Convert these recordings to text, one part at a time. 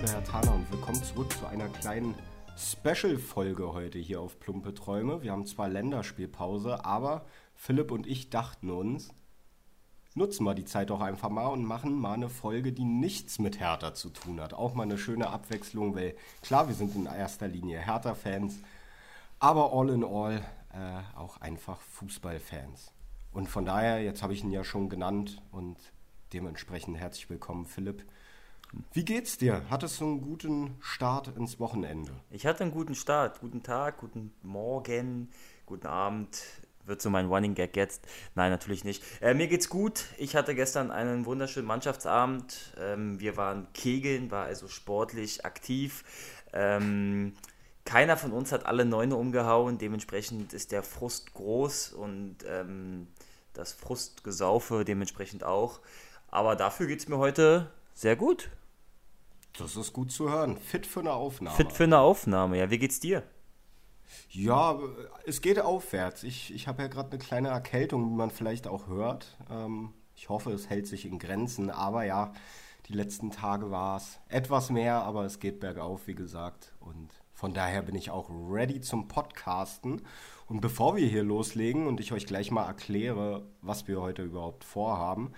liebe Herr Thaner, und willkommen zurück zu einer kleinen Special-Folge heute hier auf Plumpe Träume. Wir haben zwar Länderspielpause, aber Philipp und ich dachten uns, nutzen wir die Zeit doch einfach mal und machen mal eine Folge, die nichts mit Hertha zu tun hat. Auch mal eine schöne Abwechslung, weil klar, wir sind in erster Linie Hertha-Fans, aber all in all auch einfach Fußballfans. Und von daher, jetzt habe ich ihn ja schon genannt und dementsprechend herzlich willkommen, Philipp. Wie geht's dir? Hattest du einen guten Start ins Wochenende? Ich hatte einen guten Start. Guten Tag, guten Morgen, guten Abend. Wird so mein Running Gag jetzt? Nein, natürlich nicht. Mir geht's gut. Ich hatte gestern einen wunderschönen Mannschaftsabend. Wir waren kegeln, war also sportlich aktiv. Keiner von uns hat alle Neune umgehauen. Dementsprechend ist der Frust groß und das Frustgesaufe dementsprechend auch. Aber dafür geht's mir heute sehr gut. Das ist gut zu hören. Fit für eine Aufnahme. Fit für eine Aufnahme, ja. Wie geht's dir? Ja, es geht aufwärts. Ich habe ja gerade eine kleine Erkältung, wie man vielleicht auch hört. Ich hoffe, es hält sich in Grenzen. Aber ja, die letzten Tage war es etwas mehr, aber es geht bergauf, wie gesagt. Und von daher bin ich auch ready zum Podcasten. Und bevor wir hier loslegen und ich euch gleich mal erkläre, was wir heute überhaupt vorhaben,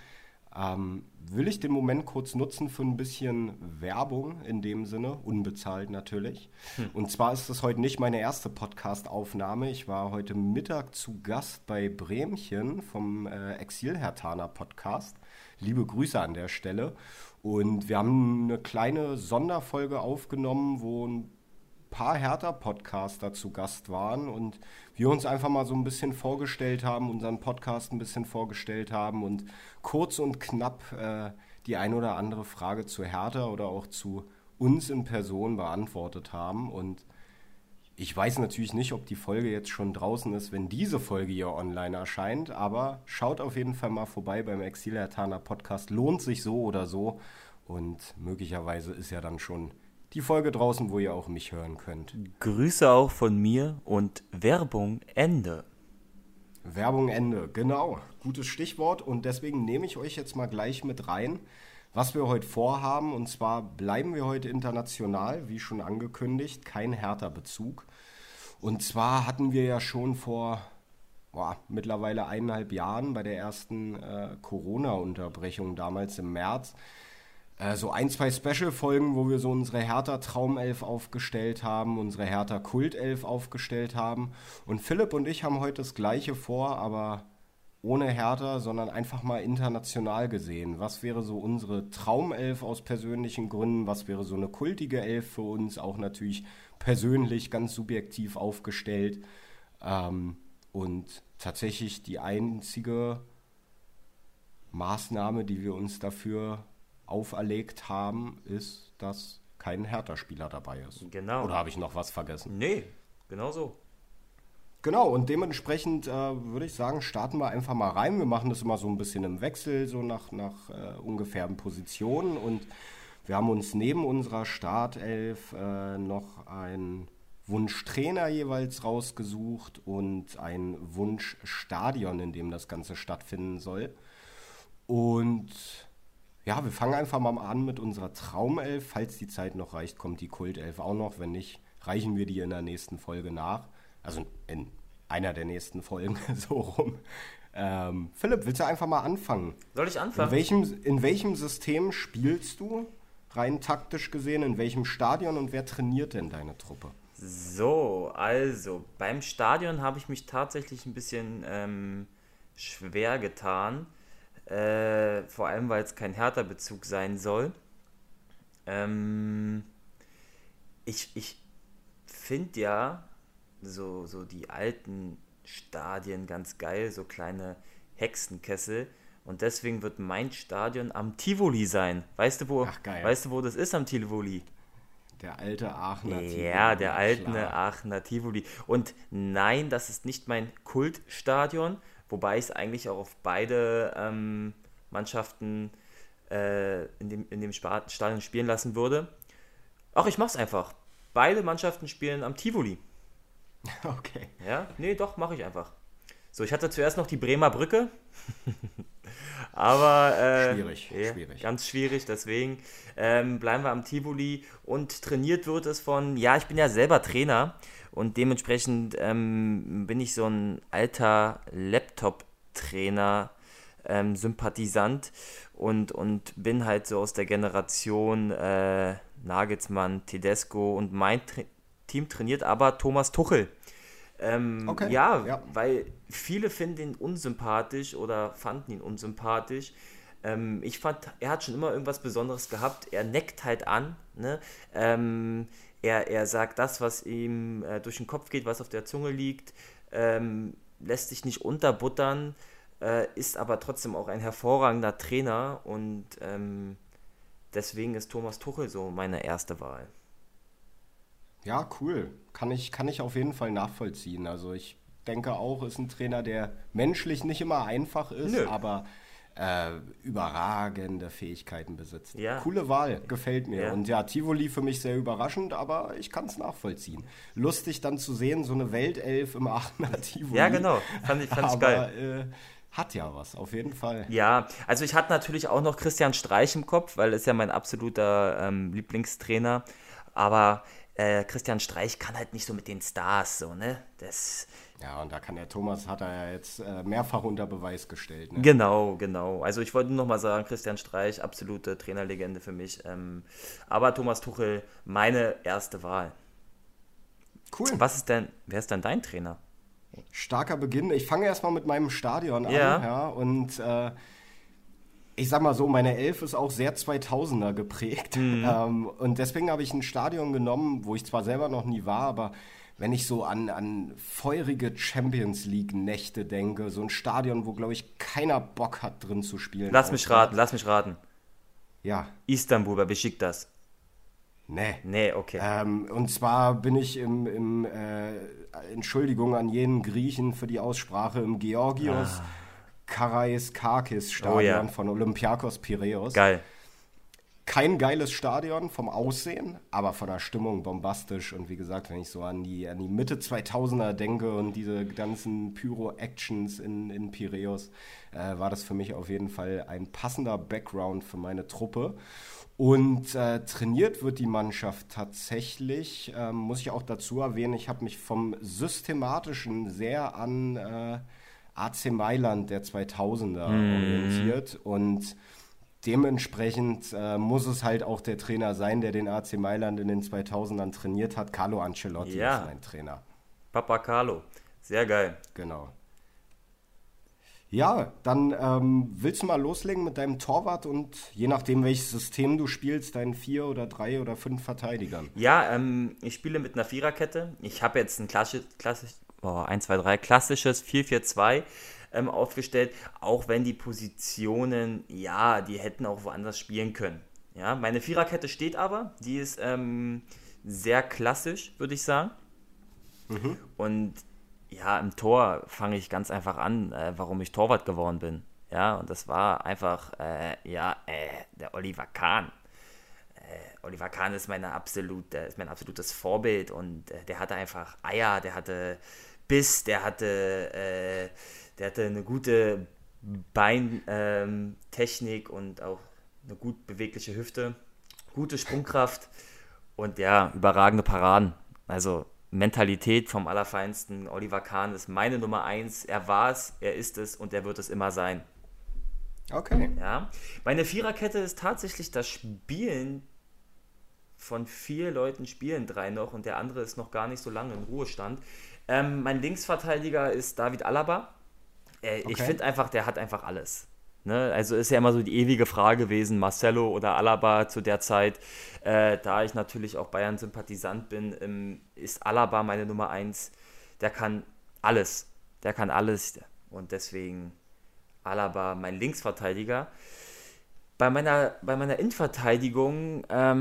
will ich den Moment kurz nutzen für ein bisschen Werbung in dem Sinne, unbezahlt natürlich. Und zwar ist das heute nicht meine erste Podcast-Aufnahme. Ich war heute Mittag zu Gast bei Bremchen vom Exil-Herr Thaner Podcast. Liebe Grüße an der Stelle. Und wir haben eine kleine Sonderfolge aufgenommen, wo ein paar Hertha-Podcaster zu Gast waren und wir uns einfach mal so ein bisschen vorgestellt haben, unseren Podcast ein bisschen vorgestellt haben und kurz und knapp die ein oder andere Frage zu Hertha oder auch zu uns in Person beantwortet haben. Und ich weiß natürlich nicht, ob die Folge jetzt schon draußen ist, wenn diese Folge hier online erscheint, aber schaut auf jeden Fall mal vorbei beim Exil-Herr Thaner Podcast. Lohnt sich so oder so und möglicherweise ist ja dann schon die Folge draußen, wo ihr auch mich hören könnt. Grüße auch von mir und Werbung Ende. Werbung Ende, genau. Gutes Stichwort und deswegen nehme ich euch jetzt mal gleich mit rein, was wir heute vorhaben. Und zwar bleiben wir heute international, wie schon angekündigt, kein Hertha-Bezug. Und zwar hatten wir ja schon vor mittlerweile 1,5 Jahren bei der ersten Corona-Unterbrechung damals im März so 2 Special-Folgen, wo wir so unsere Hertha-Traumelf aufgestellt haben, unsere Hertha-Kultelf aufgestellt haben. Und Philipp und ich haben heute das Gleiche vor, aber ohne Hertha, sondern einfach mal international gesehen. Was wäre so unsere Traumelf aus persönlichen Gründen? Was wäre so eine kultige Elf für uns? Auch natürlich persönlich, ganz subjektiv aufgestellt. Und tatsächlich die einzige Maßnahme, die wir uns dafür auferlegt haben, ist, dass kein Hertha-Spieler dabei ist. Genau. Oder habe ich noch was vergessen? Nee, genau so. Genau, und dementsprechend würde ich sagen, starten wir einfach mal rein. Wir machen das immer so ein bisschen im Wechsel, so nach ungefähren Positionen. Und wir haben uns neben unserer Startelf noch einen Wunschtrainer jeweils rausgesucht und ein Wunschstadion, in dem das Ganze stattfinden soll. Und ja, wir fangen einfach mal an mit unserer Traumelf. Falls die Zeit noch reicht, kommt die Kultelf auch noch. Wenn nicht, reichen wir die in der nächsten Folge nach. Also in einer der nächsten Folgen, so rum. Philipp, willst du einfach mal anfangen? Soll ich anfangen? In welchem System spielst du, rein taktisch gesehen? In welchem Stadion und wer trainiert denn deine Truppe? So, also beim Stadion habe ich mich tatsächlich ein bisschen schwer getan. Vor allem, weil es kein Hertha-Bezug sein soll. Ich finde ja so die alten Stadien ganz geil, so kleine Hexenkessel. Und deswegen wird mein Stadion am Tivoli sein. Weißt du, wo das ist am Tivoli? Der alte Aachener Tivoli. Ja, der alte Aachener Tivoli. Und nein, das ist nicht mein Kultstadion, wobei ich es eigentlich auch auf beide Mannschaften in dem Stadion spielen lassen würde. Ach, ich mach's einfach. Beide Mannschaften spielen am Tivoli. Okay. Ja, nee, doch, mache ich einfach. So, ich hatte zuerst noch die Bremer Brücke. Aber schwierig. ganz schwierig, deswegen bleiben wir am Tivoli und trainiert wird es von, ja, ich bin ja selber Trainer und dementsprechend bin ich so ein alter Laptop-Trainer, Sympathisant und bin halt so aus der Generation Nagelsmann, Tedesco und mein Team trainiert aber Thomas Tuchel. Okay, ja, weil viele finden ihn unsympathisch oder fanden ihn unsympathisch. Ich fand, er hat schon immer irgendwas Besonderes gehabt. Er neckt halt an. Ne? Er sagt das, was ihm durch den Kopf geht, was auf der Zunge liegt. Lässt sich nicht unterbuttern. Ist aber trotzdem auch ein hervorragender Trainer. Und deswegen ist Thomas Tuchel so meine erste Wahl. Ja, cool. Kann ich auf jeden Fall nachvollziehen. Also ich denke auch, ist ein Trainer, der menschlich nicht immer einfach ist, Nö. aber überragende Fähigkeiten besitzt. Ja. Coole Wahl, gefällt mir. Ja. Und ja, Tivoli für mich sehr überraschend, aber ich kann es nachvollziehen. Lustig dann zu sehen, so eine Weltelf im Aachener Tivoli. Ja, genau. Fand ich Aber geil. hat ja was, auf jeden Fall. Ja, also ich hatte natürlich auch noch Christian Streich im Kopf, weil er ist ja mein absoluter Lieblingstrainer. Aber Christian Streich kann halt nicht so mit den Stars, so, ne? Ja, und da kann der Thomas, hat er ja jetzt mehrfach unter Beweis gestellt. Ne? Genau. Also ich wollte nur noch mal sagen, Christian Streich, absolute Trainerlegende für mich. Aber Thomas Tuchel, meine erste Wahl. Cool. Wer ist denn dein Trainer? Starker Beginn. Ich fange erstmal mit meinem Stadion an. Ja. Ja, und ich sag mal so, meine Elf ist auch sehr 2000er geprägt. Und deswegen habe ich ein Stadion genommen, wo ich zwar selber noch nie war, aber wenn ich so an feurige Champions League-Nächte denke, so ein Stadion, wo, glaube ich, keiner Bock hat, drin zu spielen. Lass mich raten. Ja, Istanbul bei Besiktas. nee. Nee, okay. Und zwar bin ich Entschuldigung an jeden Griechen für die Aussprache, im Georgios Karaiskakis Stadion Oh ja. von Olympiakos Piräus. Geil. Kein geiles Stadion vom Aussehen, aber von der Stimmung bombastisch. Und wie gesagt, wenn ich so an die Mitte 2000er denke und diese ganzen Pyro-Actions in Piräus, war das für mich auf jeden Fall ein passender Background für meine Truppe. Und trainiert wird die Mannschaft tatsächlich, muss ich auch dazu erwähnen, ich habe mich vom Systematischen sehr an AC Mailand der 2000er orientiert und dementsprechend muss es halt auch der Trainer sein, der den AC Mailand in den 2000ern trainiert hat. Carlo Ancelotti Ja. ist mein Trainer. Papa Carlo. Sehr geil. Genau. Ja, dann willst du mal loslegen mit deinem Torwart und je nachdem, welches System du spielst, deinen 4 oder 3 oder 5 Verteidigern. Ja, ich spiele mit einer Viererkette. Ich habe jetzt ein klassisches 4-4-2 aufgestellt, auch wenn die Positionen, ja, die hätten auch woanders spielen können. Ja, meine Viererkette steht aber, die ist sehr klassisch, würde ich sagen. Und ja, im Tor fange ich ganz einfach an, warum ich Torwart geworden bin. Ja, und das war einfach, der Oliver Kahn. Oliver Kahn ist mein absolutes Vorbild und der hatte einfach Eier, der hatte Biss, der hatte eine gute Beintechnik und auch eine gut bewegliche Hüfte, gute Sprungkraft und ja, überragende Paraden. Also Mentalität vom Allerfeinsten. Oliver Kahn ist meine Nummer 1. Er war es, er ist es und er wird es immer sein. Okay. Ja. Meine Viererkette ist tatsächlich das Spielen von 4 Leuten, spielen 3 noch und der andere ist noch gar nicht so lange im Ruhestand. Mein Linksverteidiger ist David Alaba. Ich finde einfach, der hat einfach alles. Ne? Also ist ja immer so die ewige Frage gewesen, Marcelo oder Alaba zu der Zeit. Da ich natürlich auch Bayern-Sympathisant bin, ist Alaba meine Nummer 1. Der kann alles. Und deswegen Alaba mein Linksverteidiger. Bei meiner Innenverteidigung,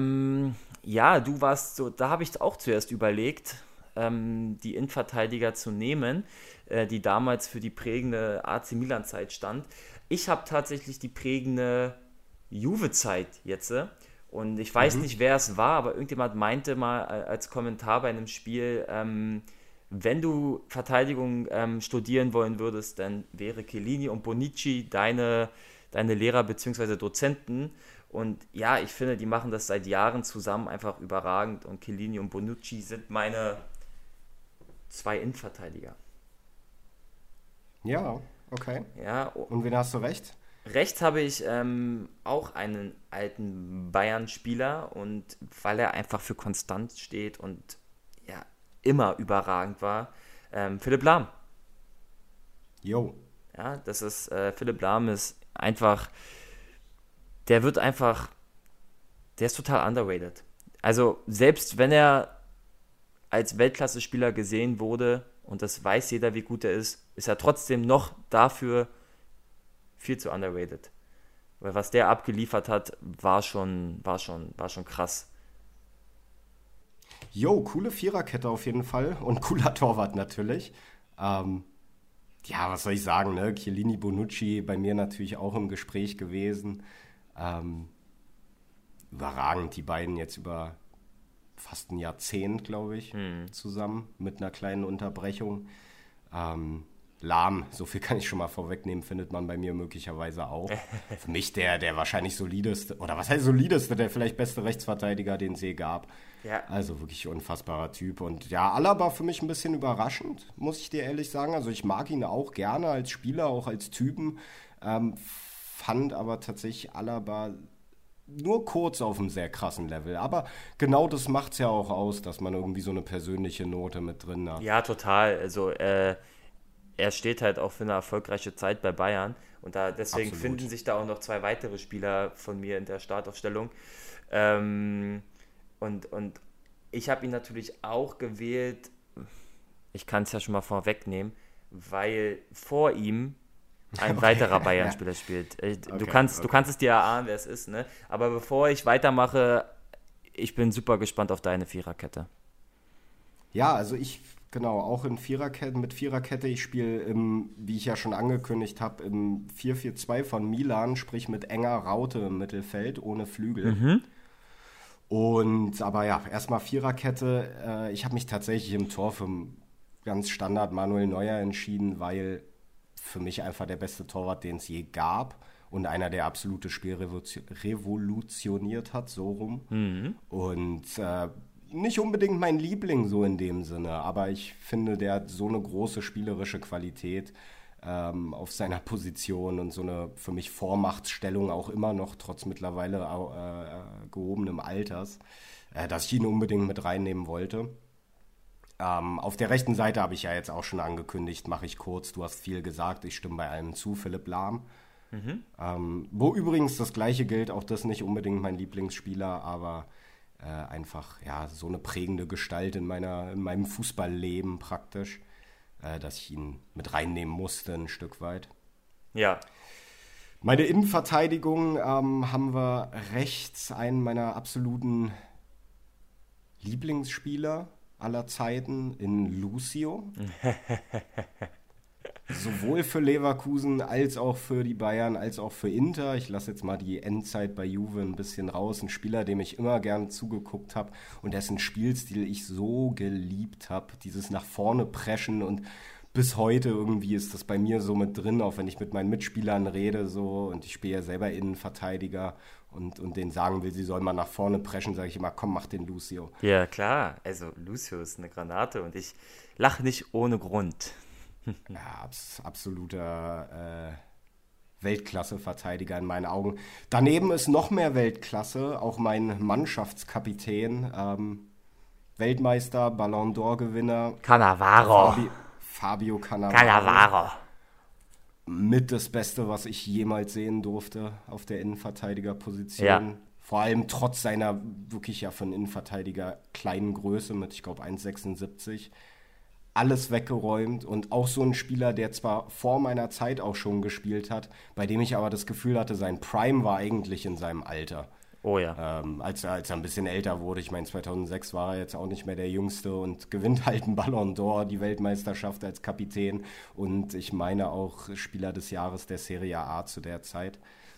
du warst so, da habe ich auch zuerst überlegt, die Innenverteidiger zu nehmen, die damals für die prägende AC Milan-Zeit stand. Ich habe tatsächlich die prägende Juve-Zeit jetzt. Und ich weiß nicht, wer es war, aber irgendjemand meinte mal als Kommentar bei einem Spiel, wenn du Verteidigung studieren wollen würdest, dann wäre Chiellini und Bonucci deine deine Lehrer bzw. Dozenten. Und ja, ich finde, die machen das seit Jahren zusammen einfach überragend. Und Chiellini und Bonucci sind meine 2 Innenverteidiger. Ja, okay. Ja, Und wen hast du recht? rechts habe ich auch einen alten Bayern-Spieler und weil er einfach für Konstanz steht und ja, immer überragend war, Philipp Lahm. Jo. Ja, das ist, Philipp Lahm ist einfach, der wird einfach, der ist total underrated. Also selbst wenn er als Weltklasse-Spieler gesehen wurde und das weiß jeder, wie gut er ist er trotzdem noch dafür viel zu underrated. Weil was der abgeliefert hat, war schon krass. Jo, coole Viererkette auf jeden Fall und cooler Torwart natürlich. Ähm, ja, was soll ich sagen, ne? Chiellini, Bonucci bei mir natürlich auch im Gespräch gewesen. Ähm, Überragend, die beiden jetzt über fast ein Jahrzehnt, glaube ich, zusammen mit einer kleinen Unterbrechung. Lahm, so viel kann ich schon mal vorwegnehmen, findet man bei mir möglicherweise auch. Für mich der wahrscheinlich solideste, oder was heißt solideste, der vielleicht beste Rechtsverteidiger, den es je gab. Ja. Also wirklich unfassbarer Typ. Und ja, Alaba für mich ein bisschen überraschend, muss ich dir ehrlich sagen. Also ich mag ihn auch gerne als Spieler, auch als Typen. Fand aber tatsächlich Alaba nur kurz auf einem sehr krassen Level. Aber genau das macht es ja auch aus, dass man irgendwie so eine persönliche Note mit drin hat. Ja, total. Also er steht halt auch für eine erfolgreiche Zeit bei Bayern und deswegen Absolut. finden sich da auch noch 2 weitere Spieler von mir in der Startaufstellung. Ähm, und ich habe ihn natürlich auch gewählt, ich kann es ja schon mal vorwegnehmen, weil vor ihm ein weiterer Bayern-Spieler spielt. Du kannst es dir erahnen, wer es ist, ne? Aber bevor ich weitermache, ich bin super gespannt auf deine Viererkette. Ja, also genau, auch in Viererkette, mit Viererkette, ich spiele wie ich ja schon angekündigt habe, im 4-4-2 von Milan, sprich mit enger Raute im Mittelfeld, ohne Flügel. Und aber ja, erstmal Viererkette. Ich habe mich tatsächlich im Tor für ganz Standard Manuel Neuer entschieden, weil für mich einfach der beste Torwart, den es je gab und einer, der absolute Spiel revolutioniert hat, so rum. Und nicht unbedingt mein Liebling so in dem Sinne, aber ich finde, der hat so eine große spielerische Qualität auf seiner Position und so eine für mich Vormachtstellung auch immer noch, trotz mittlerweile gehobenem Alters, dass ich ihn unbedingt mit reinnehmen wollte. Auf der rechten Seite habe ich ja jetzt auch schon angekündigt, mache ich kurz, du hast viel gesagt, ich stimme bei allem zu, Philipp Lahm. Wo übrigens das Gleiche gilt, auch das nicht unbedingt mein Lieblingsspieler, aber einfach ja so eine prägende Gestalt in meinem Fußballleben praktisch, dass ich ihn mit reinnehmen musste ein Stück weit. Ja, Meine Innenverteidigung haben wir rechts einen meiner absoluten Lieblingsspieler aller Zeiten in Lucio. Sowohl für Leverkusen als auch für die Bayern, als auch für Inter. Ich lasse jetzt mal die Endzeit bei Juve ein bisschen raus. Ein Spieler, dem ich immer gern zugeguckt habe und dessen Spielstil ich so geliebt habe. Dieses nach vorne preschen und bis heute irgendwie ist das bei mir so mit drin, auch wenn ich mit meinen Mitspielern rede so und ich spiele ja selber Innenverteidiger und denen sagen will, sie sollen mal nach vorne preschen, sage ich immer, komm, mach den Lucio. ja, klar. Also Lucio ist eine Granate und ich lache nicht ohne Grund. Ja, absoluter Weltklasse-Verteidiger in meinen Augen. Daneben ist noch mehr Weltklasse, auch mein Mannschaftskapitän, Weltmeister, Ballon d'Or-Gewinner, Cannavaro. Fabio Cannavaro. Cannavaro. Mit das Beste, was ich jemals sehen durfte auf der Innenverteidigerposition. Ja. Vor allem trotz seiner wirklich ja von Innenverteidiger kleinen Größe mit, ich glaube, 1,76. Alles weggeräumt und auch so ein Spieler, der zwar vor meiner Zeit auch schon gespielt hat, bei dem ich aber das Gefühl hatte, sein Prime war eigentlich in seinem Alter. Oh ja. Als er ein bisschen älter wurde, ich meine 2006 war er jetzt auch nicht mehr der Jüngste und gewinnt halt einen Ballon d'Or, die Weltmeisterschaft als Kapitän und ich meine auch Spieler des Jahres der Serie A zu der Zeit.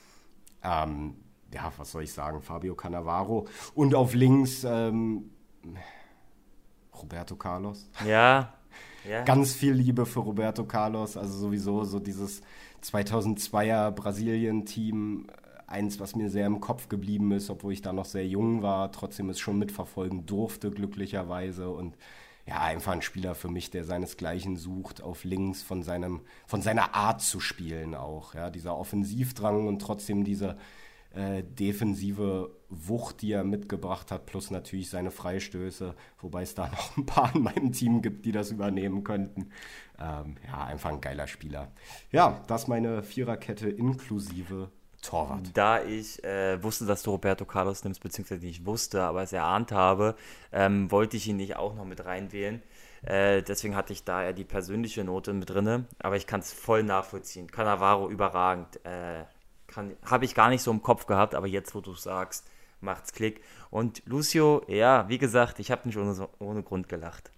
Ja, was soll ich sagen, Fabio Cannavaro und auf links Roberto Carlos. Ja, Ja. Ganz viel Liebe für Roberto Carlos, also sowieso so dieses 2002er Brasilien-Team, eins, was mir sehr im Kopf geblieben ist, obwohl ich da noch sehr jung war, trotzdem es schon mitverfolgen durfte, glücklicherweise. Und ja, einfach ein Spieler für mich, der seinesgleichen sucht, auf links von seiner Art zu spielen auch. Ja, dieser Offensivdrang und trotzdem diese defensive Wucht, die er mitgebracht hat, plus natürlich seine Freistöße, wobei es da noch ein paar in meinem Team gibt, die das übernehmen könnten. Ja, einfach ein geiler Spieler. Ja, das meine Viererkette inklusive Torwart. Da ich wusste, dass du Roberto Carlos nimmst, beziehungsweise nicht wusste, aber es erahnt habe, wollte ich ihn nicht auch noch mit reinwählen. Deswegen hatte ich da ja die persönliche Note mit drinne, aber ich kann es voll nachvollziehen. Cannavaro überragend. Habe ich gar nicht so im Kopf gehabt, aber jetzt, wo du sagst, macht's Klick. Und Lucio, ja, wie gesagt, ich habe nicht ohne Grund gelacht.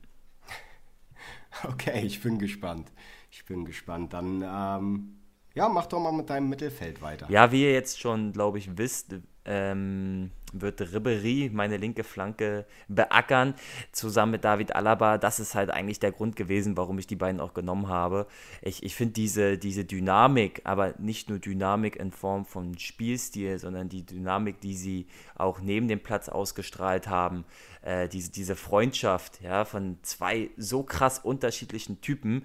Okay, ich bin gespannt. Dann, ja, mach doch mal mit deinem Mittelfeld weiter. Ja, wie ihr jetzt schon, glaube ich, wisst, wird Ribéry meine linke Flanke beackern, zusammen mit David Alaba. Das ist halt eigentlich der Grund gewesen, warum ich die beiden auch genommen habe. Ich finde diese Dynamik, aber nicht nur Dynamik in Form von Spielstil, sondern die Dynamik, die sie auch neben dem Platz ausgestrahlt haben, diese Freundschaft, ja, von zwei so krass unterschiedlichen Typen,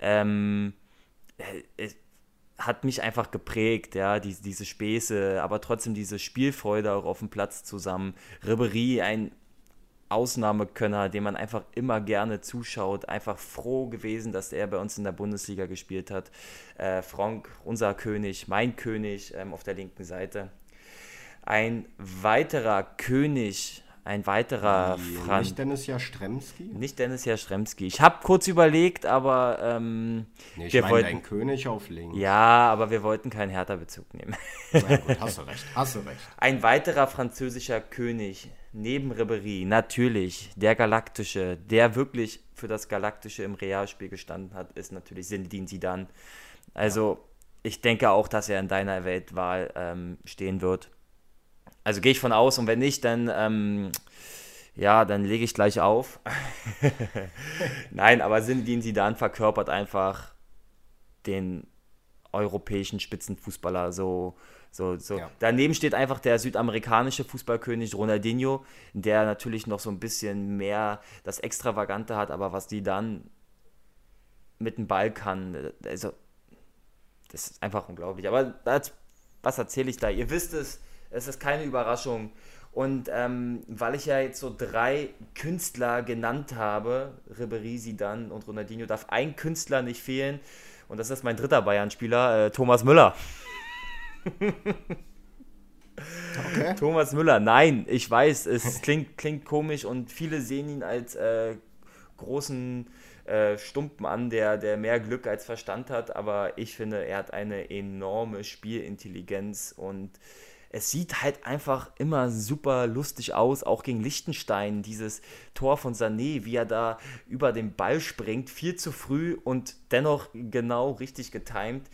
hat mich einfach geprägt, ja, diese Späße, aber trotzdem diese Spielfreude auch auf dem Platz zusammen. Ribéry, ein Ausnahmekönner, dem man einfach immer gerne zuschaut, einfach froh gewesen, dass er bei uns in der Bundesliga gespielt hat. Franck, unser König, mein König auf der linken Seite. Ein weiterer König, ein weiterer Franz. Nicht Dennis Jastremski? Nicht Dennis Jastremski. Ich habe kurz überlegt, aber Nee, ich meine ein König auf links. Ja, aber wir wollten keinen Hertha-Bezug nehmen. Na gut, hast du recht. Ein weiterer französischer König neben Ribéry, natürlich der Galaktische, der wirklich für das Galaktische im Realspiel gestanden hat, ist natürlich Zinedine Zidane. Also ich denke auch, dass er in deiner Weltwahl stehen wird. Also gehe ich von aus, und wenn nicht, dann dann lege ich gleich auf. Nein, aber Zinedine Zidane verkörpert einfach den europäischen Spitzenfußballer so. Ja. Daneben steht einfach der südamerikanische Fußballkönig Ronaldinho, der natürlich noch so ein bisschen mehr das Extravagante hat, aber was die dann mit dem Ball kann, also das ist einfach unglaublich. Aber was erzähle ich da? Ihr wisst es. Es ist keine Überraschung. Und weil ich ja jetzt so 3 Künstler genannt habe, Ribéry, Zidane und Ronaldinho, darf ein Künstler nicht fehlen. Und das ist mein dritter Bayern-Spieler, Thomas Müller. Okay. Thomas Müller, nein, ich weiß, es klingt komisch und viele sehen ihn als großen Stumpen an, der mehr Glück als Verstand hat. Aber ich finde, er hat eine enorme Spielintelligenz und es sieht halt einfach immer super lustig aus, auch gegen Liechtenstein, dieses Tor von Sané, wie er da über den Ball springt, viel zu früh und dennoch genau richtig getimt.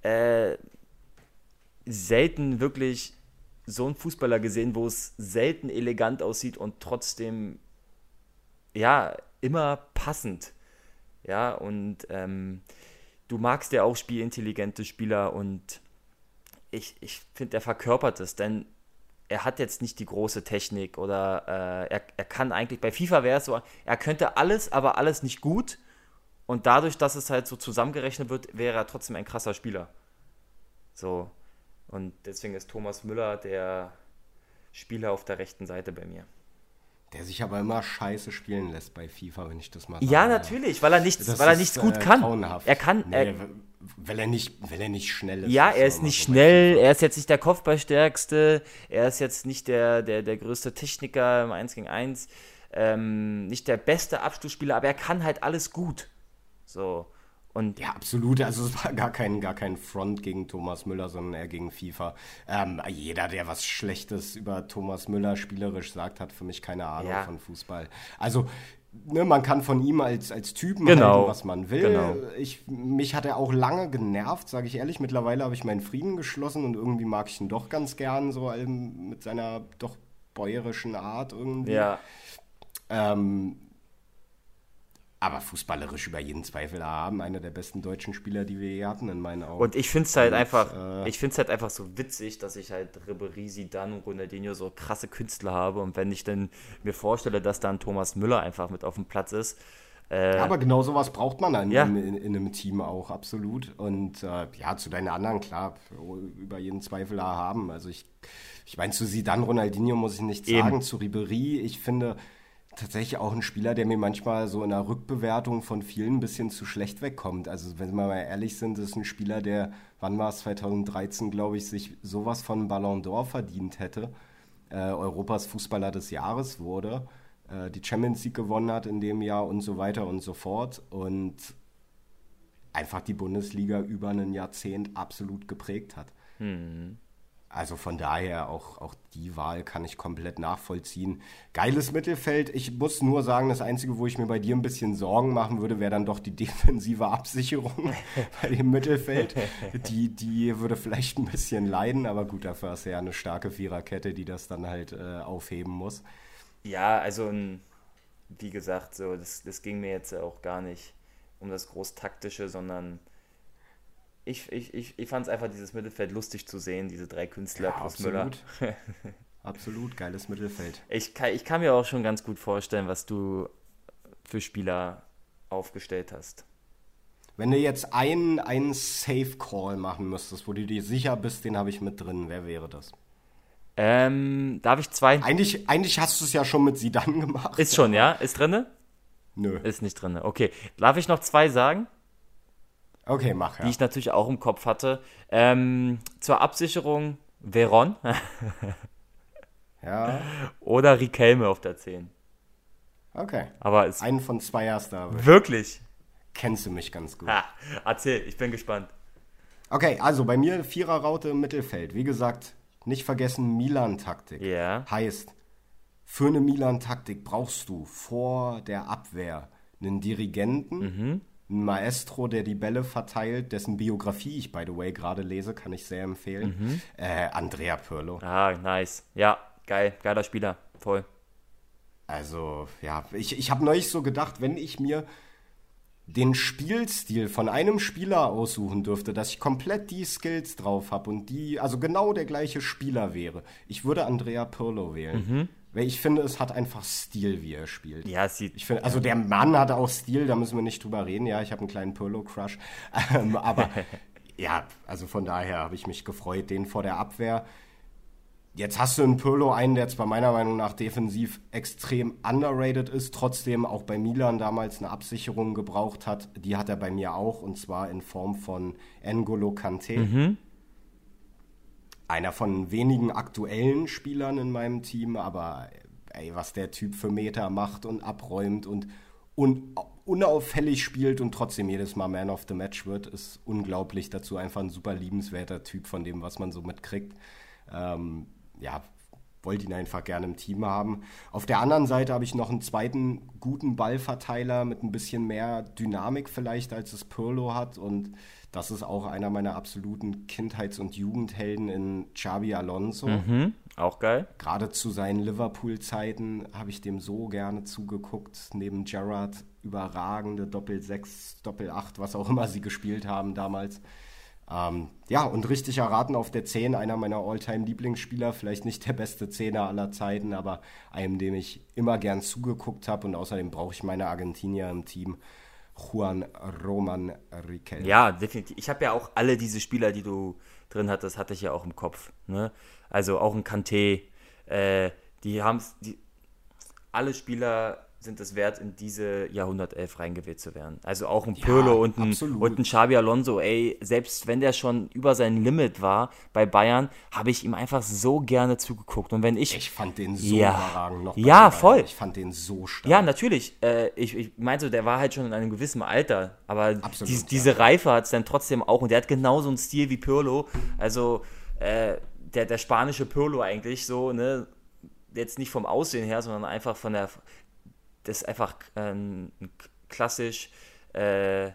Selten wirklich so einen Fußballer gesehen, wo es selten elegant aussieht und trotzdem, ja, immer passend. Ja, und du magst ja auch spielintelligente Spieler und ich finde, der verkörpert es, denn er hat jetzt nicht die große Technik oder er kann eigentlich, bei FIFA wäre es so, er könnte alles, aber alles nicht gut und dadurch, dass es halt so zusammengerechnet wird, wäre er trotzdem ein krasser Spieler. So, und deswegen ist Thomas Müller der Spieler auf der rechten Seite bei mir. Der sich aber immer scheiße spielen lässt bei FIFA, wenn ich das mal sage. Ja, natürlich, weil er nichts gut kann. Grauenhaft. Er kann. Weil er nicht schnell ist. Ja, er ist nicht schnell, er ist jetzt nicht der Kopfballstärkste, er ist jetzt nicht der größte Techniker im 1 gegen 1, nicht der beste Abschlussspieler, aber er kann halt alles gut. So. Und ja, absolut. Also es war gar kein Front gegen Thomas Müller, sondern eher gegen FIFA. Jeder, der was Schlechtes über Thomas Müller spielerisch sagt, hat für mich keine Ahnung von Fußball. Also man kann von ihm als Typen halten, was man will. Genau. Mich hat er auch lange genervt, sage ich ehrlich. Mittlerweile habe ich meinen Frieden geschlossen und irgendwie mag ich ihn doch ganz gern, so mit seiner doch bäuerischen Art irgendwie. Ja. aber fußballerisch über jeden Zweifel erhaben. Einer der besten deutschen Spieler, die wir je hatten, in meinen Augen. Und ich finde es halt einfach so witzig, dass ich halt Ribéry, Zidane und Ronaldinho so krasse Künstler habe. Und wenn ich dann mir vorstelle, dass dann Thomas Müller einfach mit auf dem Platz ist. Ja, aber genau sowas braucht man dann Ja. in einem Team auch, absolut. Und ja, zu deinen anderen, klar, über jeden Zweifel erhaben. Also ich meine, zu Zidane, Ronaldinho muss ich nichts Eben. sagen. Zu Ribéry, ich finde tatsächlich auch ein Spieler, der mir manchmal so in der Rückbewertung von vielen ein bisschen zu schlecht wegkommt. Also wenn wir mal ehrlich sind, ist ein Spieler, der, wann war es, 2013, glaube ich, sich sowas von Ballon d'Or verdient hätte, Europas Fußballer des Jahres wurde, die Champions League gewonnen hat in dem Jahr und so weiter und so fort und einfach die Bundesliga über ein Jahrzehnt absolut geprägt hat. Also von daher auch die Wahl kann ich komplett nachvollziehen. Geiles Mittelfeld. Ich muss nur sagen, das Einzige, wo ich mir bei dir ein bisschen Sorgen machen würde, wäre dann doch die defensive Absicherung bei dem Mittelfeld. Die würde vielleicht ein bisschen leiden, aber gut, dafür hast du ja eine starke Viererkette, die das dann halt aufheben muss. Ja, also wie gesagt, so das ging mir jetzt auch gar nicht um das Großtaktische, sondern ich fand es einfach dieses Mittelfeld lustig zu sehen, diese drei Künstler Ja, plus Müller. absolut. Absolut, geiles Mittelfeld. Ich kann mir auch schon ganz gut vorstellen, was du für Spieler aufgestellt hast. Wenn du jetzt einen Safe-Call machen müsstest, wo du dir sicher bist, den habe ich mit drin, wer wäre das? Darf ich zwei? Eigentlich hast du es ja schon mit Zidane gemacht. Ist schon, ja? Ist drinne? Nö. Ist nicht drinne. Okay. Darf ich noch zwei sagen, Okay, mach die ja. ich natürlich auch im Kopf hatte? Zur Absicherung Veron Ja, oder Riquelme auf der 10. okay. Aber ist Einen von zwei hast du erwischt. wirklich. Kennst du mich ganz gut. Ha, erzähl, ich bin gespannt. Okay, also bei mir Viererraute im Mittelfeld. Wie gesagt, nicht vergessen Milan-Taktik. Ja. Heißt, für eine Milan-Taktik brauchst du vor der Abwehr einen Dirigenten, einen Maestro, der die Bälle verteilt, dessen Biografie ich, by the way, gerade lese, kann ich sehr empfehlen. Andrea Pirlo. Ah, nice. Ja, geil. Geiler Spieler. Voll. Also, ja, ich habe neulich so gedacht, wenn ich mir den Spielstil von einem Spieler aussuchen dürfte, dass ich komplett die Skills drauf habe und die, also genau der gleiche Spieler wäre, ich würde Andrea Pirlo wählen. Weil ich finde, es hat einfach Stil, wie er spielt. Ja, es sieht. Ich finde, also der Mann hat auch Stil, da müssen wir nicht drüber reden. Ja, ich habe einen kleinen Pirlo-Crush. Aber ja, also von daher habe ich mich gefreut, den vor der Abwehr. Jetzt hast du einen Pirlo, einen, der zwar meiner Meinung nach defensiv extrem underrated ist, trotzdem auch bei Milan damals eine Absicherung gebraucht hat. Die hat er bei mir auch, und zwar in Form von N'Golo Kanté. Einer von wenigen aktuellen Spielern in meinem Team, aber ey, was der Typ für Meter macht und abräumt und unauffällig spielt und trotzdem jedes Mal Man of the Match wird, ist unglaublich. Dazu einfach ein super liebenswerter Typ von dem, was man so mitkriegt. Ja, wollte ihn einfach gerne im Team haben. Auf der anderen Seite habe ich noch einen zweiten guten Ballverteiler mit ein bisschen mehr Dynamik vielleicht, als es Pirlo hat. Und das ist auch einer meiner absoluten Kindheits- und Jugendhelden in Xabi Alonso. Auch geil. Gerade zu seinen Liverpool-Zeiten habe ich dem so gerne zugeguckt. Neben Gerrard überragende Doppel-6, Doppel-8, was auch immer sie gespielt haben damals. Ja, und richtig erraten auf der 10, einer meiner All-Time-Lieblingsspieler, vielleicht nicht der beste Zehner aller Zeiten, aber einem, dem ich immer gern zugeguckt habe, und außerdem brauche ich meine Argentinier im Team, Juan Roman Riquelme. Ja, definitiv. Ich habe ja auch alle diese Spieler, die du drin hattest, hatte ich ja auch im Kopf. Ne? Also auch ein Kanté. Alle Spieler sind es wert, in diese Jahrhundertelf reingewählt zu werden. Also auch ein Pirlo und ein Xabi Alonso, ey, selbst wenn der schon über sein Limit war bei Bayern, habe ich ihm einfach so gerne zugeguckt. Und wenn Ich fand den so Ja. überragend noch. Ja, bei voll. Bayern. Ich fand den so stark. Ja, natürlich. Ich meinte, der war halt schon in einem gewissen Alter, aber Absolut, diese Reife hat es dann trotzdem auch, und der hat genauso einen Stil wie Pirlo, also der spanische Pirlo eigentlich so, ne, jetzt nicht vom Aussehen her, sondern einfach das ist einfach klassisch, eine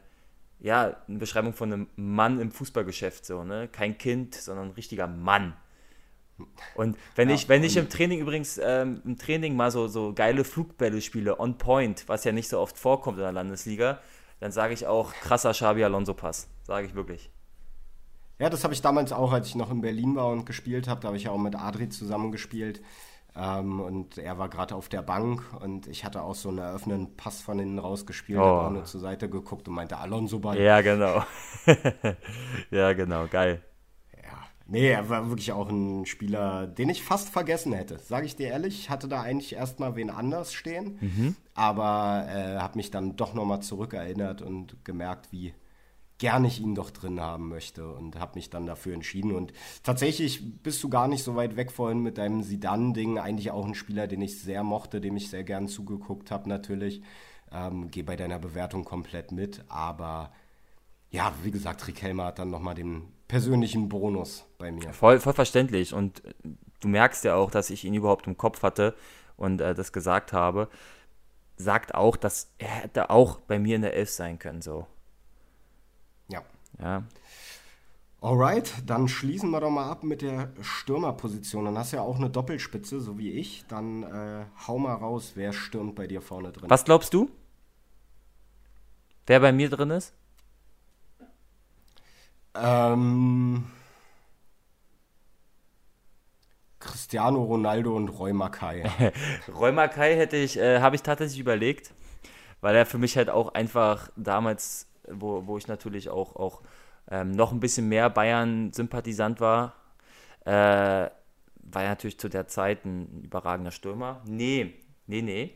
Beschreibung von einem Mann im Fußballgeschäft, so, ne, kein Kind, sondern ein richtiger Mann. Und wenn Ja, ich im Training übrigens, im Training mal so geile Flugbälle spiele, on point, was ja nicht so oft vorkommt in der Landesliga, dann sage ich auch krasser Xabi Alonso-Pass. Sage ich wirklich. ja, das habe ich damals auch, als ich noch in Berlin war und gespielt habe. Da habe ich ja auch mit Adri zusammengespielt. Und er war gerade auf der Bank und ich hatte auch so einen eröffnenden Pass von innen rausgespielt, habe auch Oh, nur zur Seite geguckt und meinte Alonso-Ball. ja, genau. Ja, genau, geil. Ja, nee, er war wirklich auch ein Spieler, den ich fast vergessen hätte. Sage ich dir ehrlich, ich hatte da eigentlich erstmal wen anders stehen, Mhm. aber habe mich dann doch nochmal zurückerinnert und gemerkt, wie gern ich ihn doch drin haben möchte und habe mich dann dafür entschieden. Und tatsächlich bist du gar nicht so weit weg vorhin mit deinem Zidane-Ding. Eigentlich auch ein Spieler, den ich sehr mochte, dem ich sehr gern zugeguckt habe natürlich. Gehe bei deiner Bewertung komplett mit, aber ja, wie gesagt, Riquelme hat dann nochmal den persönlichen Bonus bei mir. Voll verständlich. Und du merkst ja auch, dass ich ihn überhaupt im Kopf hatte und das gesagt habe. Sagt auch, dass er hätte auch bei mir in der Elf sein können, so. Ja. Ja. Alright, dann schließen wir doch mal ab mit der Stürmerposition. Dann hast du ja auch eine Doppelspitze, so wie ich. Dann hau mal raus, wer stürmt bei dir vorne drin? Was glaubst du? Wer bei mir drin ist? Ähm, Cristiano Ronaldo und Roy Mackay. Roy Mackay habe ich tatsächlich überlegt, weil er für mich halt auch einfach damals, wo ich natürlich auch noch ein bisschen mehr Bayern-Sympathisant war, war er natürlich zu der Zeit ein überragender Stürmer. Nee.